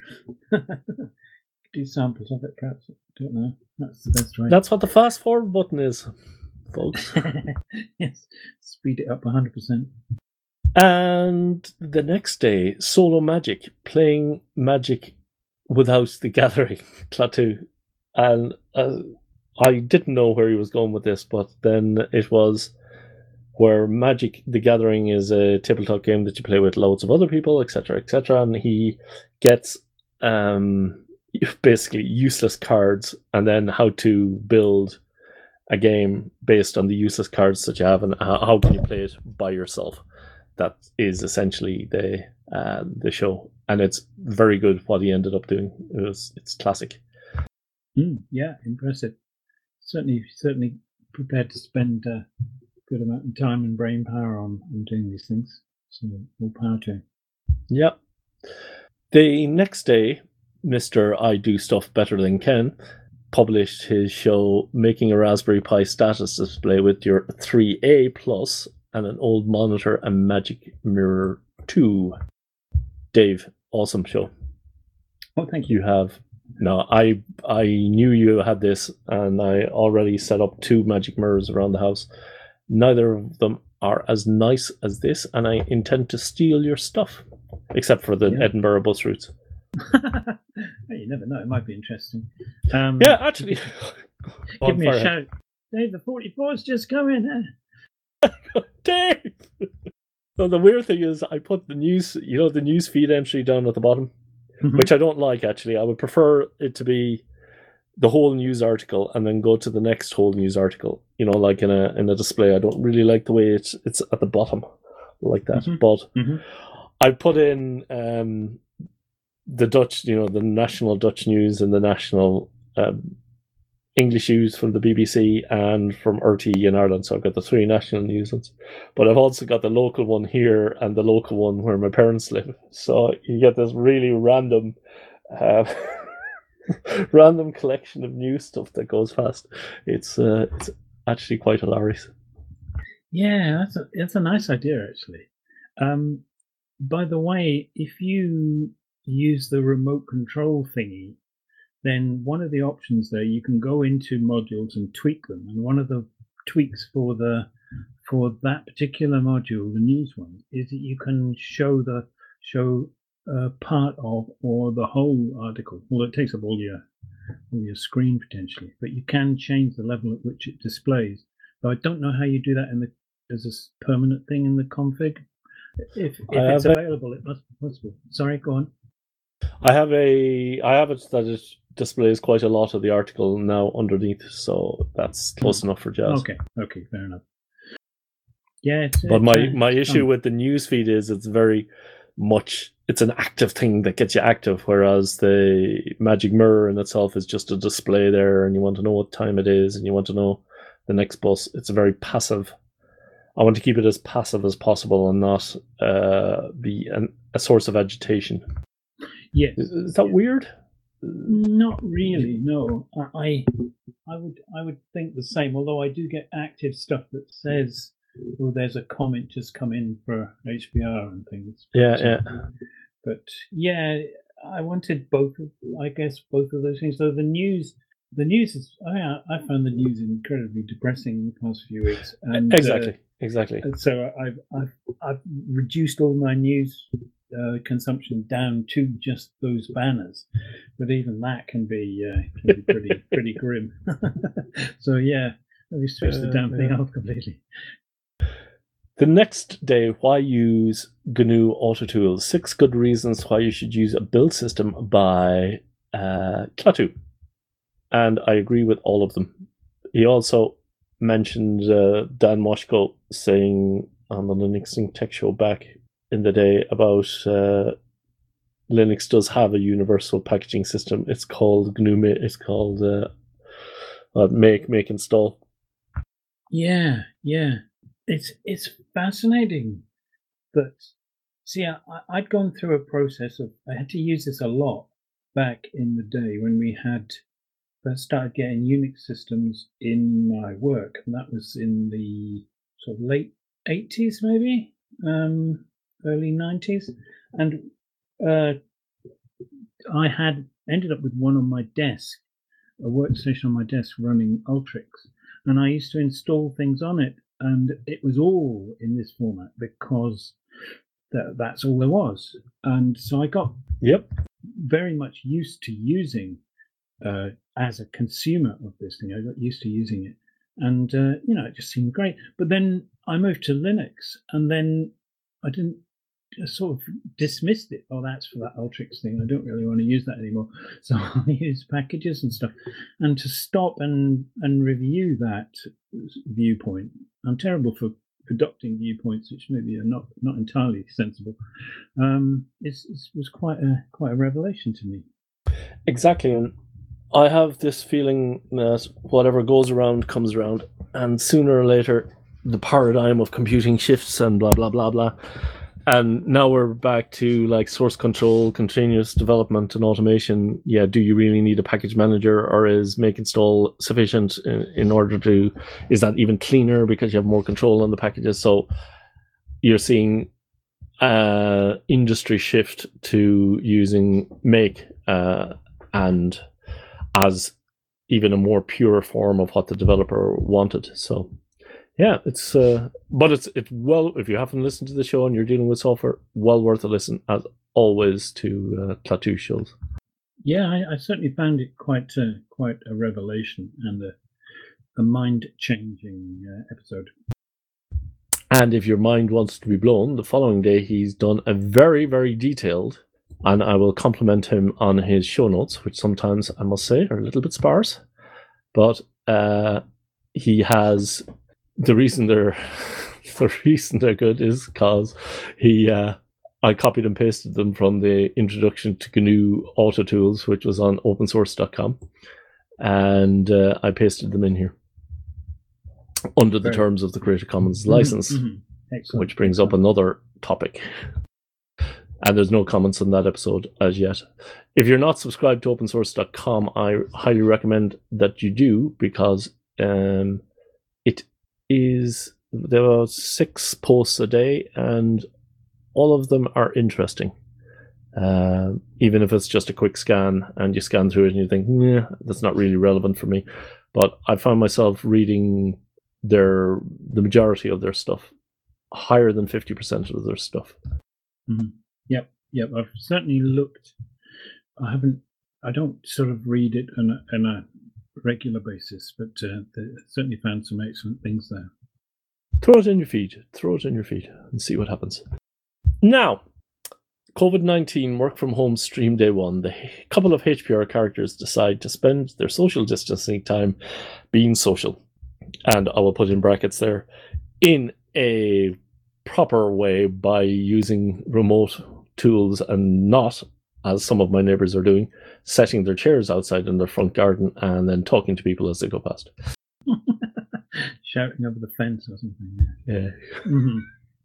Do samples of it, perhaps. I don't know. That's the best way. That's what the fast forward button is, folks. Yes, speed it up one hundred percent. And the next day, solo Magic, playing Magic without the Gathering, Klaatu. And uh, I didn't know where he was going with this, but then it was where Magic the Gathering is a tabletop game that you play with loads of other people, et cetera, et cetera. And he gets um, basically useless cards, and then how to build a game based on the useless cards that you have, and how, how can you play it by yourself. That is essentially the uh, the show, and it's very good what he ended up doing. It was it's classic. Mm, yeah, impressive. Certainly, certainly prepared to spend a good amount of time and brain power on, on doing these things. So all power to him. Yep. The next day, Mister I Do Stuff Better Than Ken published his show Making a Raspberry Pi Status Display with your three A Plus and an old monitor and Magic Mirror two. Dave, awesome show. Oh, thank you. You have no, I I knew you had this, and I already set up two magic mirrors around the house. Neither of them are as nice as this, and I intend to steal your stuff, except for the yeah. Edinburgh bus routes. Hey, you never know; it might be interesting. Um, yeah, actually, give me a shout, Dave. The forty-four's just coming. Eh? Dave. So the weird thing is, I put the news, you know, the news feed entry down at the bottom. Mm-hmm. Which I don't like, actually. I would prefer it to be the whole news article and then go to the next whole news article. You know, like in a in a display. I don't really like the way it's it's at the bottom like that. Mm-hmm. But mm-hmm. I put in um, the Dutch, you know, the national Dutch news and the national um, English news from the B B C and from R T E in Ireland. So I've got the three national news ones. But I've also got the local one here and the local one where my parents live. So you get this really random uh, random collection of news stuff that goes past. It's uh, it's actually quite hilarious. Yeah, that's a, that's a nice idea, actually. Um, by the way, if you use the remote control thingy, then one of the options there, you can go into modules and tweak them. And one of the tweaks for the for that particular module, the news one, is that you can show the show uh, part of or the whole article. Well, it takes up all your all your screen potentially, but you can change the level at which it displays. So I don't know how you do that in the as a permanent thing in the config. If, if it's available, it must be possible. Sorry, go on. I have a I have it that it displays quite a lot of the article now underneath, so that's close enough for Jazz. Okay, okay, fair enough. Yeah, it's, but it's, my uh, my issue fun. with the newsfeed is it's very much it's an active thing that gets you active, whereas the Magic Mirror in itself is just a display there, and you want to know what time it is, and you want to know the next bus. It's a very passive. I want to keep it as passive as possible and not uh, be an, a source of agitation. Yes. Is, is that yeah. weird? Not really. No, I, I would, I would think the same. Although I do get active stuff that says, "Oh, there's a comment just come in for H P R and things." Yeah, yeah. But yeah, I wanted both. Of, I guess both of those things. So the news, the news is. I, I found the news incredibly depressing in the past few weeks. And, exactly. Uh, Exactly. So I've I've I've reduced all my news uh, consumption down to just those banners, but even that can be uh, can be pretty pretty grim. So yeah, we switched the damn uh, thing yeah. off completely. The next day, why use G N U Auto Tools? Six good reasons why you should use a build system by uh, Klaatu, and I agree with all of them. He also mentioned uh, Dan Moshko saying on the Linux Tech Show back in the day about uh, Linux does have a universal packaging system. It's called G N U. It's called uh, uh, Make Make Install. Yeah, yeah. It's it's fascinating that. See, I, I'd gone through a process of I had to use this a lot back in the day when we had. First started getting Unix systems in my work, and that was in the sort of late eighties, maybe um, early nineties. And uh, I had ended up with one on my desk, a workstation on my desk running Ultrix, and I used to install things on it, and it was all in this format because that, that's all there was. And so I got yep very much used to using. Uh, as a consumer of this thing, I got used to using it, and uh, you know, it just seemed great. But then I moved to Linux, and then I didn't sort of dismissed it. Oh, that's for that Ultrix thing. I don't really want to use that anymore. So I use packages and stuff. And to stop and and review that viewpoint, I'm terrible for adopting viewpoints which maybe are not not entirely sensible. Um, it's, it was quite a quite a revelation to me. Exactly, and I have this feeling that whatever goes around comes around, and sooner or later the paradigm of computing shifts and blah blah blah blah. And now we're back to like source control, continuous development, and automation. Yeah, do you really need a package manager, or is make install sufficient in, in order to? Is that even cleaner because you have more control on the packages? So you're seeing uh, industry shift to using make uh, and as even a more pure form of what the developer wanted. So. Yeah, it's uh, but it's it's well. If you haven't listened to the show and you're dealing with software, well worth a listen as always to uh, Klaatu shows. Yeah, I, I certainly found it quite uh, quite a revelation and a, a mind changing uh, episode. And if your mind wants to be blown, the following day he's done a very very detailed, and I will compliment him on his show notes, which sometimes I must say are a little bit sparse, but uh, he has. The reason they're the reason they're good is because he uh, I copied and pasted them from the introduction to G N U Auto Tools, which was on open source dot com, and uh, I pasted them in here under the Right. terms of the Creative Commons license, Mm-hmm. Excellent. which brings up another topic. And there's no comments on that episode as yet. If you're not subscribed to open source dot com, I highly recommend that you do, because um, it is there are six posts a day and all of them are interesting, uh, even if it's just a quick scan and you scan through it and you think, yeah, that's not really relevant for me. But I found myself reading their the majority of their stuff, higher than fifty percent of their stuff. Mm-hmm. Yep, yep. I've certainly looked. I haven't. I don't sort of read it on a, on a regular basis, but uh, certainly found some excellent things there. Throw it in your feed. Throw it in your feed and see what happens. Now, COVID nineteen work from home stream day one. The couple of H P R characters decide to spend their social distancing time being social. And I will put in brackets there, in a proper way by using remote tools and not, as some of my neighbors are doing, setting their chairs outside in their front garden and then talking to people as they go past. Shouting over the fence or something. Yeah. Yeah. Mm-hmm.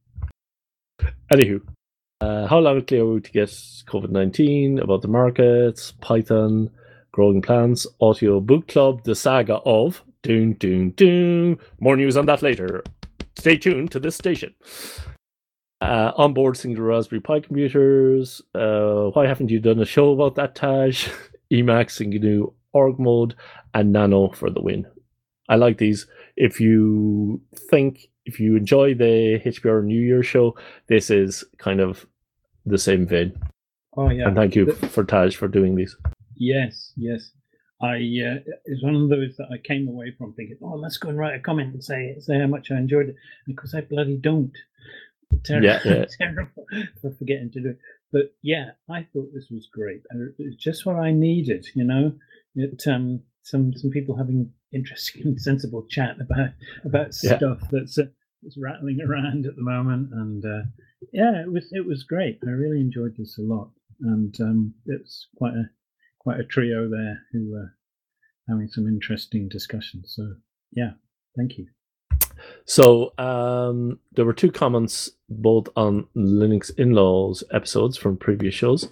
Anywho, uh, how likely are we to get COVID nineteen, about the markets, Python, growing plants, audio book club, the saga of doon doon doon. More news on that later. Stay tuned to this station. Uh, onboard single Raspberry Pi computers. Uh, why haven't you done a show about that, Taj? Emacs and G N U org mode, and Nano for the win. I like these. If you think, if you enjoy the H P R New Year show, this is kind of the same vein. Oh yeah. And thank you The- for Taj for doing these. Yes, yes. I uh, it's one of those that I came away from thinking, oh, let's go and write a comment and say say how much I enjoyed it, because I bloody don't. Terrible, Yeah, yeah. terrible for forgetting to do it. But yeah, I thought this was great. And it's just what I needed, you know. It um some some people having interesting and sensible chat about about Yeah. stuff that's uh, that's rattling around at the moment, and uh, yeah, it was it was great. I really enjoyed this a lot, and um, it's quite a quite a trio there who were having some interesting discussions. So yeah, thank you. So um, there were two comments both on Linux In-Laws episodes from previous shows,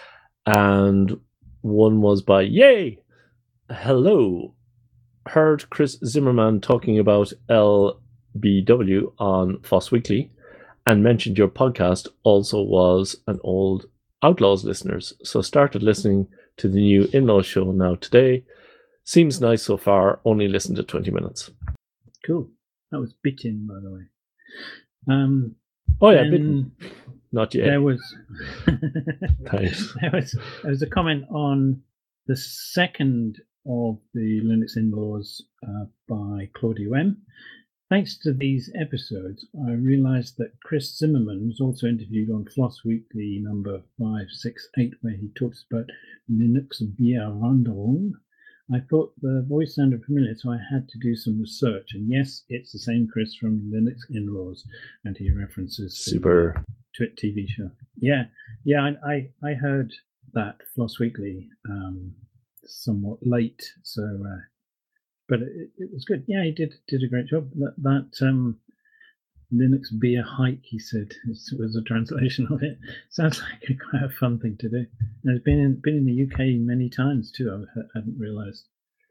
and one was by Yay! Hello. Heard Chris Zimmerman talking about L B W on Foss Weekly, and mentioned your podcast also was an old Outlaws listeners, so started listening to the new In-Laws show now today. Seems nice so far, only listened to twenty minutes. Cool. That was Bitten, by the way. Um, Oh yeah, then bitten. Not yet. there was Thanks. there was there was a comment on the second of the Linux In-Laws uh, by Claudio M. thanks to these episodes, I realised that Chris Zimmerman was also interviewed on Floss Weekly number five six eight, where he talks about Linux via Wanderung. I thought the voice sounded familiar, so I had to do some research. And yes, it's the same Chris from Linux In-Laws, and he references Super to a T V show. Yeah, yeah, I I, I heard that Floss Weekly um, somewhat late, so uh, but it, it was good. Yeah, he did did a great job. That, that um, Linux beer hike, he said, was a translation of it. Sounds like a quite a fun thing to do. And it's been in, been in the U K many times too. I hadn't realised.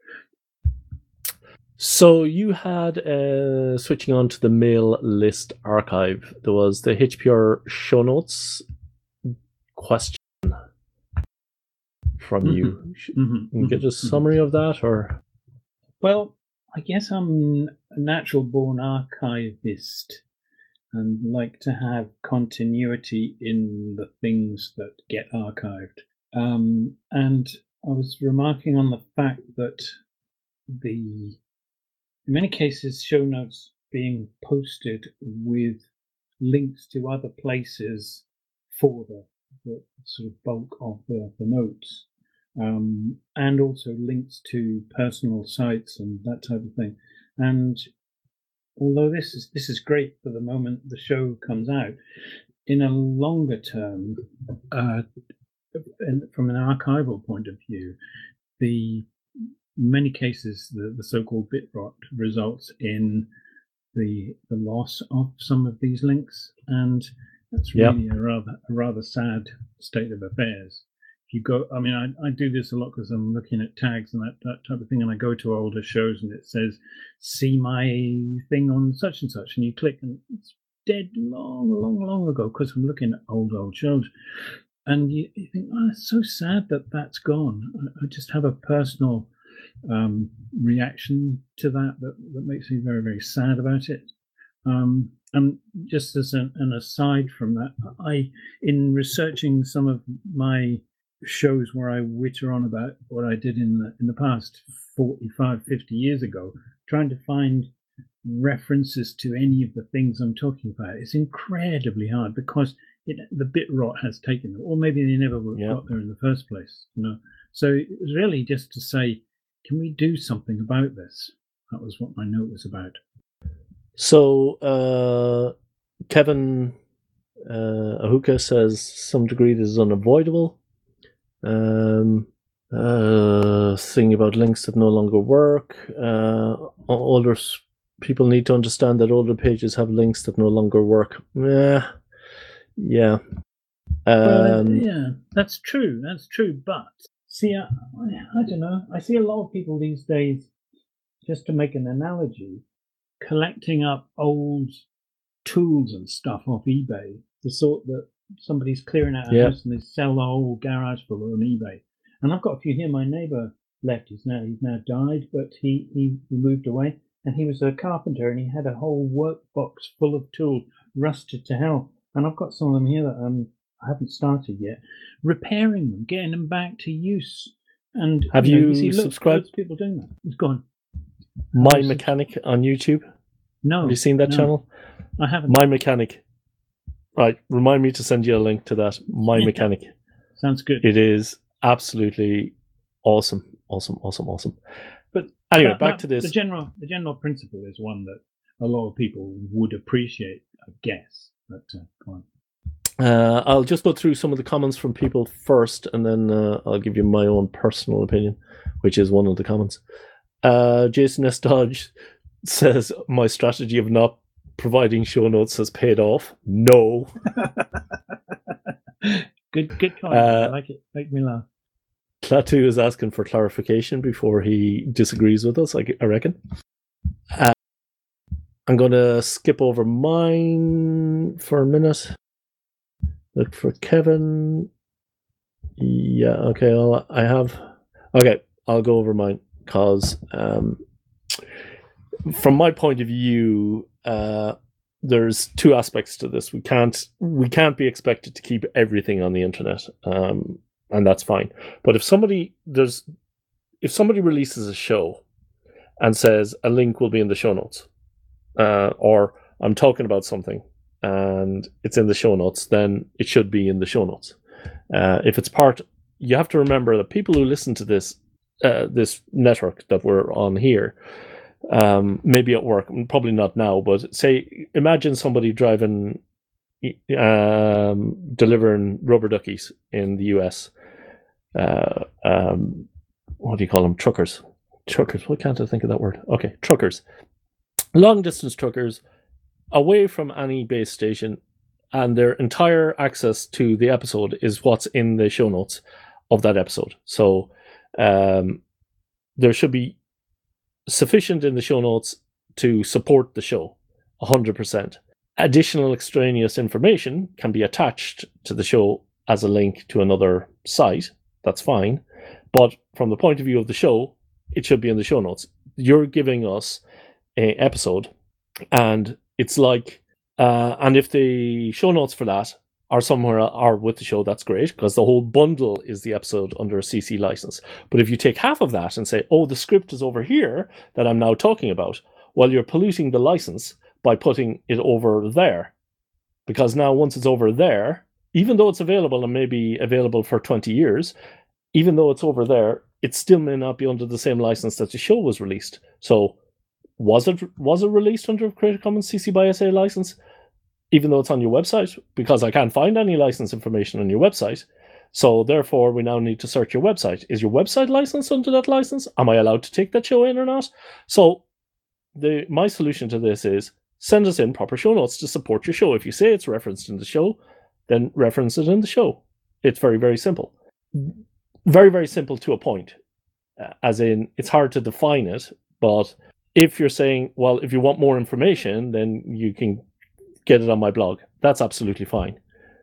So you had, uh, switching on to the mail list archive, there was the H P R show notes question from Mm-hmm. you. Mm-hmm. Can you get a summary of that, or? Well, I guess I'm a natural-born archivist and like to have continuity in the things that get archived. Um, and I was remarking on the fact that the, in many cases, show notes being posted with links to other places for the, the sort of bulk of the, the notes, um, and also links to personal sites and that type of thing. And although this is this is great for the moment the show comes out, in a longer term, uh, and from an archival point of view, the in many cases the, the so-called bit rot results in the the loss of some of these links, and that's really yep. a rather a rather sad state of affairs. If you go, I mean, I, I do this a lot because I'm looking at tags and that, that type of thing, and I go to older shows and it says, see my thing on such and such, and you click and it's dead long, long, long ago because I'm looking at old, old shows. And you, you think, oh, it's so sad that that's gone. I, I just have a personal um, reaction to that, that that makes me very, very sad about it. Um, and just as an, an aside from that, I, in researching some of my shows where I witter on about what I did in the, in the past forty-five, fifty years ago, trying to find references to any of the things I'm talking about, it's incredibly hard because it, the bit rot has taken them, or maybe they never would have Yep. got there in the first place. You know, so it was really just to say, can we do something about this? That was what my note was about. So uh, Kevin uh, Ahuka says some degree this is unavoidable. Um, uh, thing about links that no longer work. Uh, older people need to understand that older pages have links that no longer work. Yeah, yeah. Um, well, yeah, that's true. That's true. But see, I, I don't know. I see a lot of people these days, just to make an analogy, collecting up old tools and stuff off eBay, the sort that somebody's clearing out a Yeah. house and they sell the whole garage full on eBay. And I've got a few here. My neighbour left. He's now he's now died, but he, he moved away. And he was a carpenter, and he had a whole workbox full of tools, rusted to hell. And I've got some of them here that um I haven't started yet, repairing them, getting them back to use. And Have know, you see, look, subscribed- loads of people doing that. It's gone. My Mechanic on YouTube. No, Have you seen that no, channel? I haven't. My Mechanic. Right, remind me to send you a link to that. My Mechanic. Sounds good. It is absolutely awesome, awesome, awesome, awesome. But Anyway, that- back that- to this. The general, the general principle is one that a lot of people would appreciate, I guess. But uh, go on. Uh, I'll just go through some of the comments from people first, and then uh, I'll give you my own personal opinion, which is one of the comments. Uh, Jason S. Dodge says, my strategy of not providing show notes has paid off. No. Good, good comment. Uh, I like it. Make me laugh. Klaatu is asking for clarification before he disagrees with us, I, I reckon. Uh, I'm going to skip over mine for a minute. Look for Kevin. Yeah, okay, well, I have... Okay, I'll go over mine, because um, from my point of view, uh, there's two aspects to this. We can't we can't be expected to keep everything on the internet, um, and that's fine. But if somebody there's if somebody releases a show and says a link will be in the show notes, uh, or I'm talking about something and it's in the show notes, then it should be in the show notes. Uh, if it's part, you have to remember that people who listen to this uh, this network that we're on here, um, maybe at work, probably not now, but say, imagine somebody driving, um, delivering rubber duckies in the U S. Uh, um, what do you call them? Truckers. Truckers. Why can't I think of that word? Okay, truckers. Long distance truckers away from any base station, and their entire access to the episode is what's in the show notes of that episode. So um, there should be sufficient in the show notes to support the show one hundred percent. Additional extraneous information can be attached to the show as a link to another site. That's fine. But from the point of view of the show, it should be in the show notes. You're giving us an episode, and it's like, uh, and if the show notes for that are somewhere are with the show, that's great, because the whole bundle is the episode under a C C license. But if you take half of that and say, oh, the script is over here that I'm now talking about, well, you're polluting the license by putting it over there. Because now once it's over there, even though it's available and may be available for twenty years, even though it's over there, it still may not be under the same license that the show was released. So was it was it released under a Creative Commons C C by S A license, even though it's on your website? Because I can't find any license information on your website. So therefore, we now need to search your website. Is your website licensed under that license? Am I allowed to take that show in or not? So the my solution to this is send us in proper show notes to support your show. If you say it's referenced in the show, then reference it in the show. It's very, very simple. Very, very simple to a point. Uh, as in, it's hard to define it, but if you're saying, well, if you want more information, then you can get it on my blog. That's absolutely fine.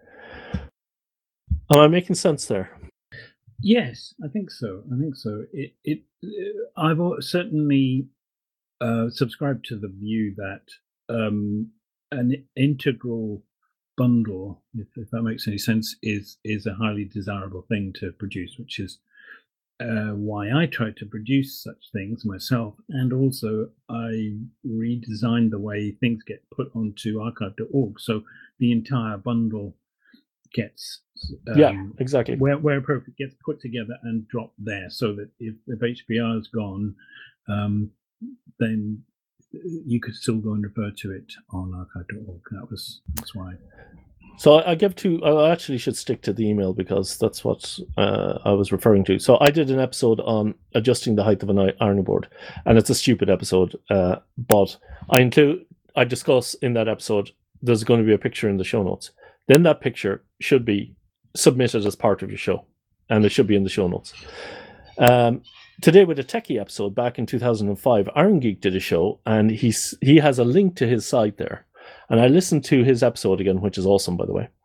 Am I making sense there? Yes, I think so. I think so. It, it, I've certainly uh, subscribed to the view that um, an integral bundle, if, if that makes any sense, is is a highly desirable thing to produce, which is uh, why I try to produce such things myself. And also, I redesigned the way things get put onto archive dot org, so the entire bundle gets um, yeah, exactly where where appropriate gets put together and dropped there, so that if, if H P R is gone, um, then you could still go and refer to it on archive dot org. That was that's why. So I give to, I actually should stick to the email because that's what uh, I was referring to. So I did an episode on adjusting the height of an ironing board, and it's a stupid episode, uh, but I include, I discuss in that episode, there's going to be a picture in the show notes. Then that picture should be submitted as part of your show, and it should be in the show notes. Um, Today with a Techie episode back in two thousand five, Iron Geek did a show, and he's, he has a link to his site there. And I listened to his episode again, which is awesome, by the way.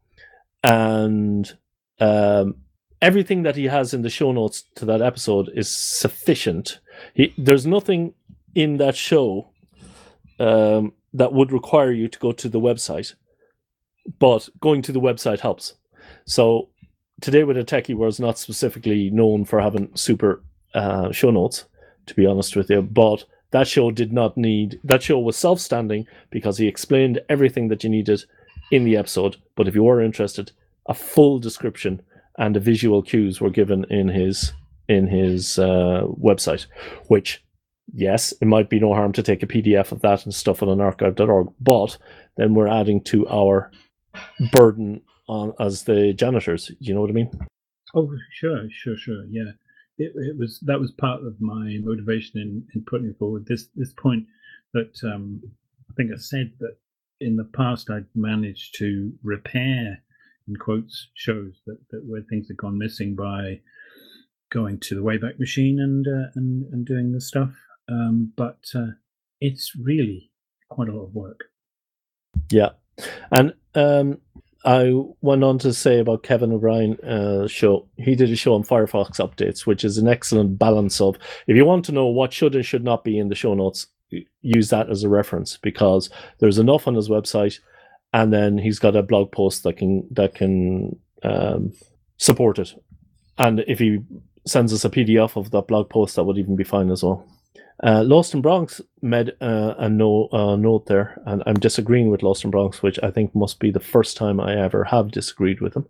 And um, everything that he has in the show notes to that episode is sufficient. He, there's nothing in that show um, that would require you to go to the website, but going to the website helps. So Today with a Techie was not specifically known for having super uh, show notes, to be honest with you, but that show did not need, that show was self-standing because he explained everything that you needed in the episode. But if you were interested, a full description and the visual cues were given in his in his uh, website, which, yes, it might be no harm to take a P D F of that and stuff it on archive dot org, but then we're adding to our burden on as the janitors. You know what I mean? Oh, sure, sure, sure, yeah. It, it was that was part of my motivation in, in putting forward this this point that um, I think I said that in the past I'd managed to repair, in quotes, shows that, that where things had gone missing by going to the Wayback Machine and uh, and and doing the stuff. Um, but uh, it's really quite a lot of work. Yeah, and um, I went on to say about Kevin O'Brien uh, show. He did a show on Firefox updates, which is an excellent balance of, if you want to know what should and should not be in the show notes, use that as a reference, because there's enough on his website, and then he's got a blog post that can that can um, support it. And if he sends us a P D F of that blog post, that would even be fine as well. Uh, Lost in Bronx made uh, a no, uh, note there, and I'm disagreeing with Lost in Bronx, which I think must be the first time I ever have disagreed with him.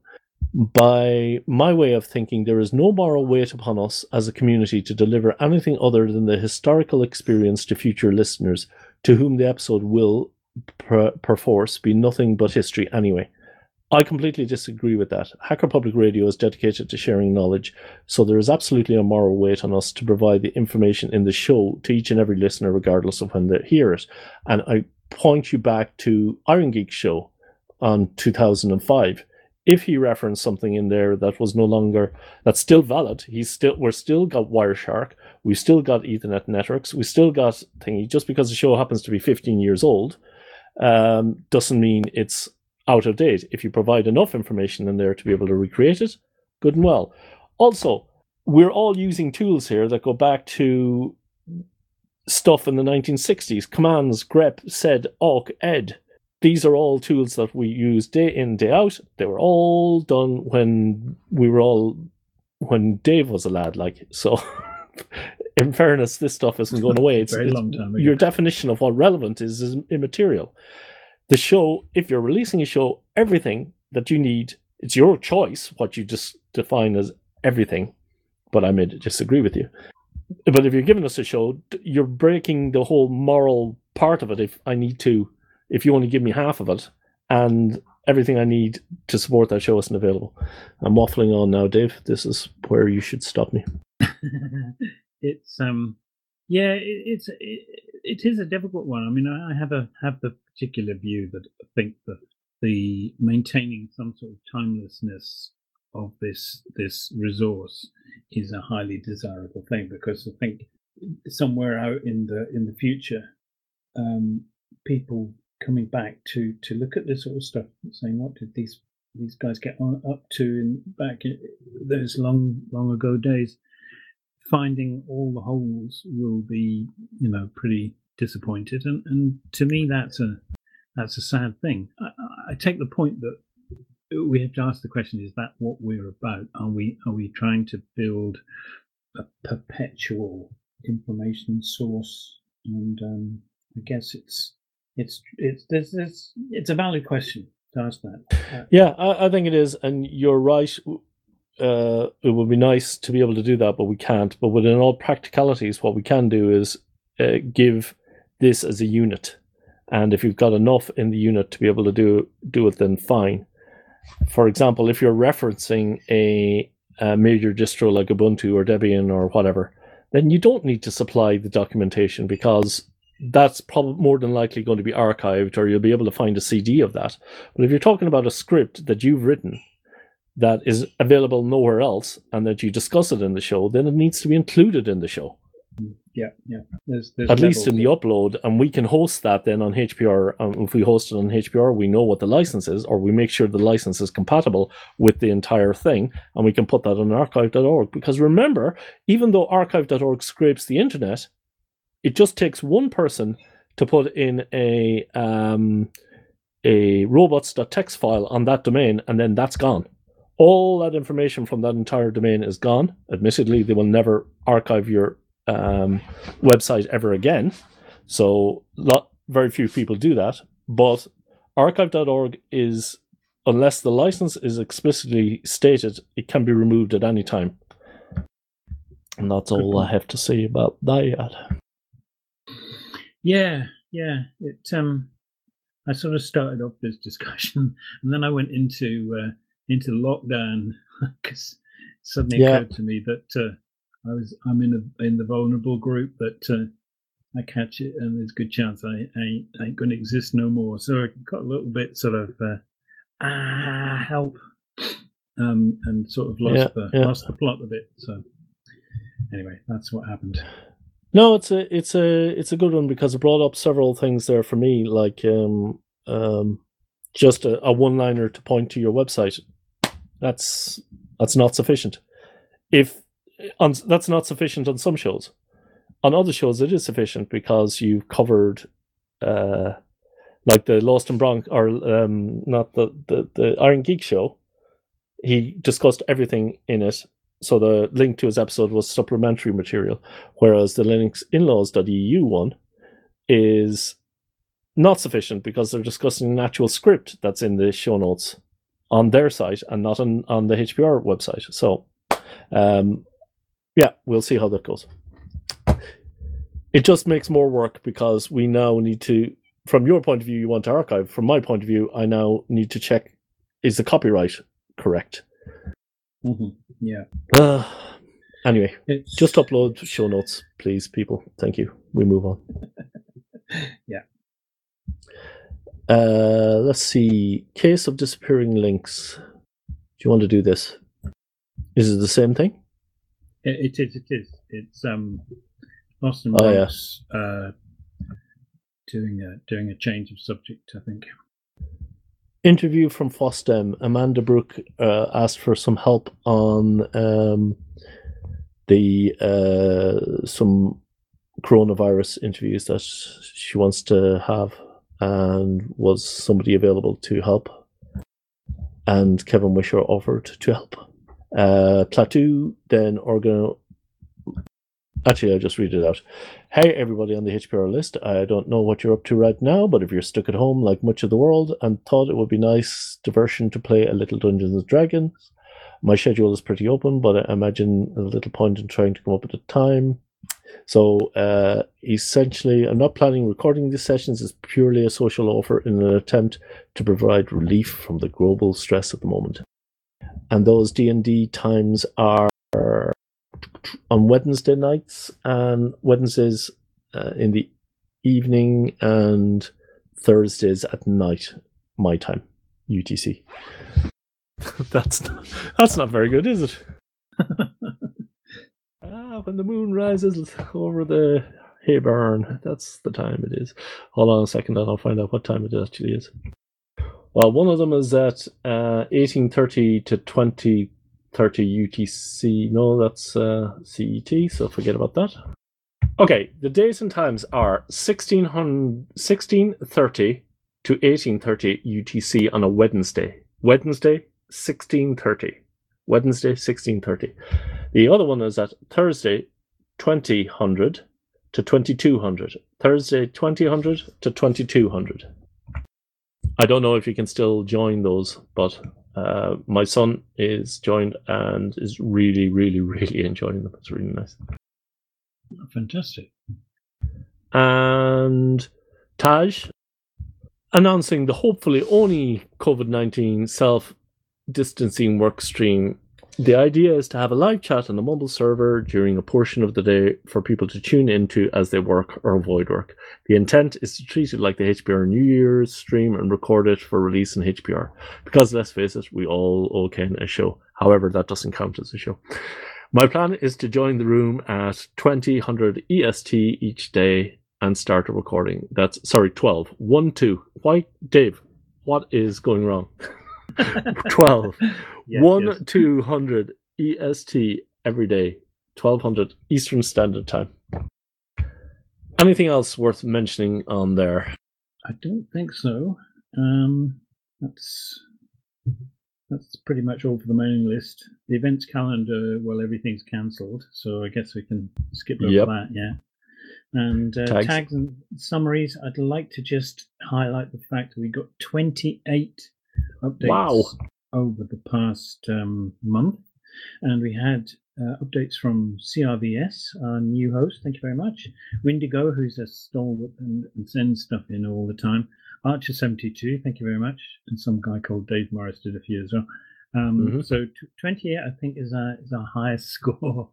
By my way of thinking, there is no moral weight upon us as a community to deliver anything other than the historical experience to future listeners, to whom the episode will, per, perforce, be nothing but history anyway. I completely disagree with that. Hacker Public Radio is dedicated to sharing knowledge, so there is absolutely a moral weight on us to provide the information in the show to each and every listener, regardless of when they hear it. And I point you back to Iron Geek Show on two thousand five. If he referenced something in there that was no longer, that's still valid, he's still, we're still got Wireshark, we've still got Ethernet networks, we still got thingy. Just because the show happens to be fifteen years old, um, doesn't mean it's out of date. If you provide enough information in there to be able to recreate it, good and well. Also, we're all using tools here that go back to stuff in the nineteen sixties. Commands, grep, sed, awk, ed. These are all tools that we use day in, day out. They were all done when we were all, when Dave was a lad, like, so. In fairness, this stuff isn't going away. It's, Very it's long time ago. Your definition of what relevant is is immaterial. The show, if you're releasing a show, everything that you need, it's your choice what you just define as everything, but I may disagree with you. But if you're giving us a show, you're breaking the whole moral part of it. If I need to, if you only give me half of it, and everything I need to support that show isn't available. I'm waffling on now, Dave. This is where you should stop me. It's um, yeah, it, it's it, it is a difficult one. I mean, I have a have the particular view that I think that the maintaining some sort of timelessness of this this resource is a highly desirable thing, because I think somewhere out in the in the future, um, people coming back to to look at this sort of stuff, saying, what did these these guys get on, up to in back in those long long ago days? Finding all the holes will be, you know, pretty disappointed, and, and to me that's a that's a sad thing. I, I take the point that we have to ask the question: is that what we're about? Are we are we trying to build a perpetual information source? And um, I guess it's it's it's there's, there's, it's a valid question to ask that. Uh, yeah, I, I think it is, and you're right. Uh, it would be nice to be able to do that, but we can't. But within all practicalities, what we can do is uh, give this as a unit, and if you've got enough in the unit to be able to do do it, then fine. For example, if you're referencing a, a major distro like Ubuntu or Debian or whatever, then you don't need to supply the documentation, because that's probably more than likely going to be archived, or you'll be able to find a C D of that. But if you're talking about a script that you've written that is available nowhere else, and that you discuss it in the show, then it needs to be included in the show. Yeah, yeah. There's, there's At least in the there. upload, and we can host that then on H P R. Um, if we host it on H P R, we know what the license is, or we make sure the license is compatible with the entire thing, and we can put that on archive dot org. Because remember, even though archive dot org scrapes the internet, it just takes one person to put in a um, a robots dot t x t file on that domain, and then that's gone. All that information from that entire domain is gone. Admittedly, they will never archive your um, website ever again. So lot, very few people do that. But archive dot org is, unless the license is explicitly stated, it can be removed at any time. And that's all I have to say about that. Yeah, yeah. It um, I sort of started off this discussion, and then I went into uh, into lockdown, because suddenly Yeah. occurred to me that uh, I was I'm in a in the vulnerable group, that uh, I catch it, and there's a good chance I, I ain't, ain't going to exist no more. So I got a little bit sort of uh, ah help, um, and sort of lost Yeah, the yeah. lost the plot a bit. So anyway, that's what happened. No, it's a it's a it's a good one, because it brought up several things there for me, like um um just a, a one liner to point to your website. That's that's not sufficient. If on, that's not sufficient on some shows. On other shows, it is sufficient, because you've covered, uh, like the Lost in Bronx, or um, not the, the the Iron Geek show. He discussed everything in it so the link to his episode was supplementary material, whereas the Linux Inlaws dot E U one is not sufficient because they're discussing an actual script that's in the show notes on their site and not on, on the H P R website. So, um, yeah, we'll see how that goes. It just makes more work because we now need to, from your point of view, you want to archive. From my point of view, I now need to check, is the copyright correct? Mm-hmm. Yeah. Uh, anyway, It's... just upload show notes, please, people. Thank you. We move on. Yeah. Uh, let's see. Case of disappearing links. Do you want to do this? Is it the same thing? It, it is. It is. It's um, Austin Oh, Ross yeah. uh, doing a doing a change of subject, I think. Interview from FOSDEM. Amanda Brooke uh, asked for some help on um, the uh, some coronavirus interviews that she wants to have, and was somebody available to help? And Kevin Wisher offered to help. Uh, Plateau then organ. Actually, I'll just read it out. Hey, everybody on the H P R list. I don't know what you're up to right now, but if you're stuck at home like much of the world and thought it would be nice diversion to play a little Dungeons and Dragons, my schedule is pretty open, but I imagine a little point in trying to come up with a time. So uh, essentially, I'm not planning recording these sessions. It's purely a social offer in an attempt to provide relief from the global stress at the moment. And those D and D times are on Wednesday nights and Wednesdays uh, in the evening and Thursdays at night, my time, U T C. that's not, that's not very good, is it? Ah, when the moon rises over the hay barn, that's the time it is. Hold on a second, and I'll find out what time it actually is. Well, one of them is at uh, eighteen thirty to twenty thirty U T C. No, that's uh, C E T, so forget about that. Okay, the days and times are sixteen thirty to eighteen thirty U T C on a Wednesday. Wednesday, sixteen thirty. Wednesday, sixteen thirty. The other one is at Thursday, twenty hundred to twenty-two hundred. Thursday, twenty hundred to twenty-two hundred. I don't know if you can still join those, but uh, my son is joined and is really, really, really enjoying them. It's really nice. Fantastic. And Taj announcing the hopefully only COVID nineteen self-distancing work stream. The idea is to have a live chat on the mobile server during a portion of the day for people to tune into as they work or avoid work. The intent is to treat it like the H P R New Year's stream and record it for release in H P R. Because let's face it, we all owe Ken a show. However, that doesn't count as a show. My plan is to join the room at twenty hundred E S T each day and start a recording. That's, sorry, twelve. One, two. Why, Dave, what is going wrong? twelve. Yes, one yes. two hundred E S T every day, twelve hundred Eastern Standard Time. Anything else worth mentioning on there? I don't think so. Um, that's that's pretty much all for the mailing list. The events calendar, well, everything's cancelled, so I guess we can skip over Yep. that, yeah. And uh, Tags. tags and summaries, I'd like to just highlight the fact that we got twenty-eight updates Wow. over the past um, month, and we had uh, updates from C R V S, our new host. Thank you very much. Windigo, who's a stalwart and, and sends stuff in all the time. Archer seventy-two, thank you very much. And some guy called Dave Morris did a few as well. Um, Mm-hmm. So t- twenty-eight, I think, is our is our highest score,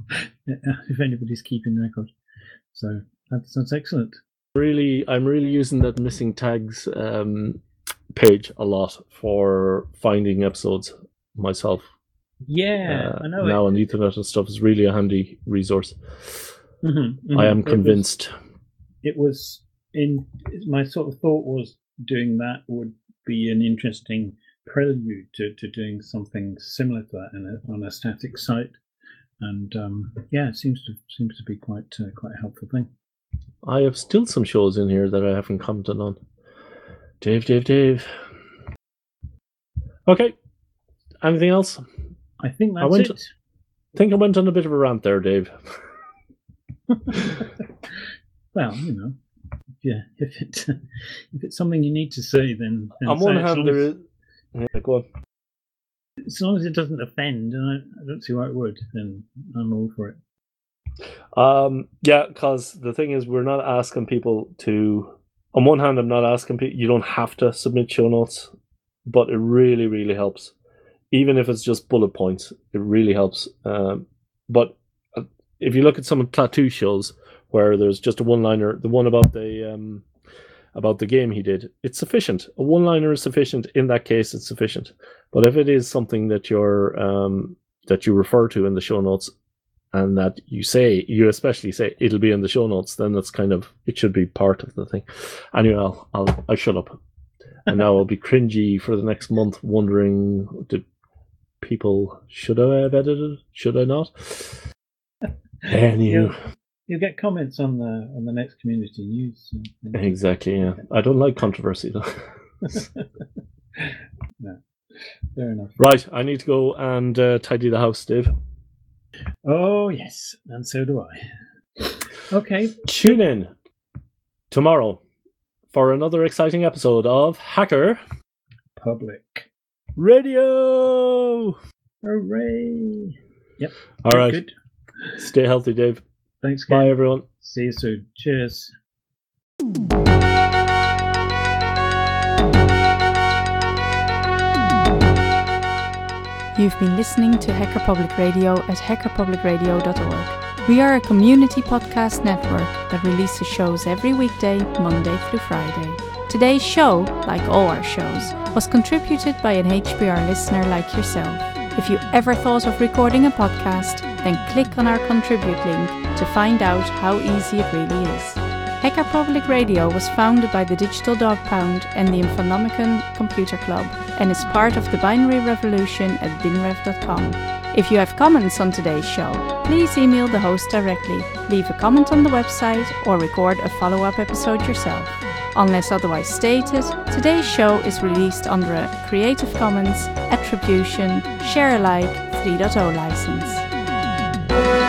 if anybody's keeping record. So that's that's excellent. Really, I'm really using that missing tags um, page a lot for finding episodes myself. Yeah, Uh, I know. now it, on Ethernet and stuff is really a handy resource. Mhm, mhm. I am It was- convinced. It was in my sort of thought was doing that would be an interesting prelude to, to doing something similar to that in a, on a static site, and um, yeah, it seems to seems to be quite uh, quite a helpful thing. I have still some shows in here that I haven't commented on. Dave, Dave, Dave. Okay. Anything else? I think I that's went- it. I think I went on a bit of a rant there, Dave. Well, you know, yeah, if it if it's something you need to say, then, then on say one it. hand, As long there as- is. Yeah, go on. as long as it doesn't offend, and I, I don't see why it would, then I'm all for it. Um, yeah, because the thing is, we're not asking people to. On one hand, I'm not asking people. You don't have to submit show notes, but it really, really helps. Even if it's just bullet points, it really helps. Um, but uh, if you look at some of Tattoo shows where there's just a one-liner, the one about the um, about the game he did, it's sufficient. A one-liner is sufficient. In that case, it's sufficient. But if it is something that you're um, that you refer to in the show notes, and that you say, you especially say it'll be in the show notes, then that's kind of, it should be part of the thing. Anyway, I'll, I'll, I'll shut up. And now I'll be cringy for the next month, wondering, did people, should I have edited? Should I not? Anyway. You'll, you'll get comments on the on the next community news. uh, Exactly, yeah. I don't like controversy, though. No, fair enough. Right, I need to go and uh, tidy the house, Dave. Oh, yes, and so do I. Okay. Tune in tomorrow for another exciting episode of Hacker Public. Radio. Hooray. Yep. All right. Good. Stay healthy, Dave. Thanks, Bye, Ken. everyone. See you soon. Cheers. You've been listening to Hacker Public Radio at hacker public radio dot org. We are a community podcast network that releases shows every weekday, Monday through Friday. Today's show, like all our shows, was contributed by an H P R listener like yourself. If you ever thought of recording a podcast, then click on our contribute link to find out how easy it really is. Hacker Public Radio was founded by the Digital Dog Pound and the Infonomicon Computer Club and is part of the binary revolution at binrev dot com. If you have comments on today's show, please email the host directly, leave a comment on the website, or record a follow-up episode yourself. Unless otherwise stated, today's show is released under a Creative Commons Attribution Share Alike three point oh license.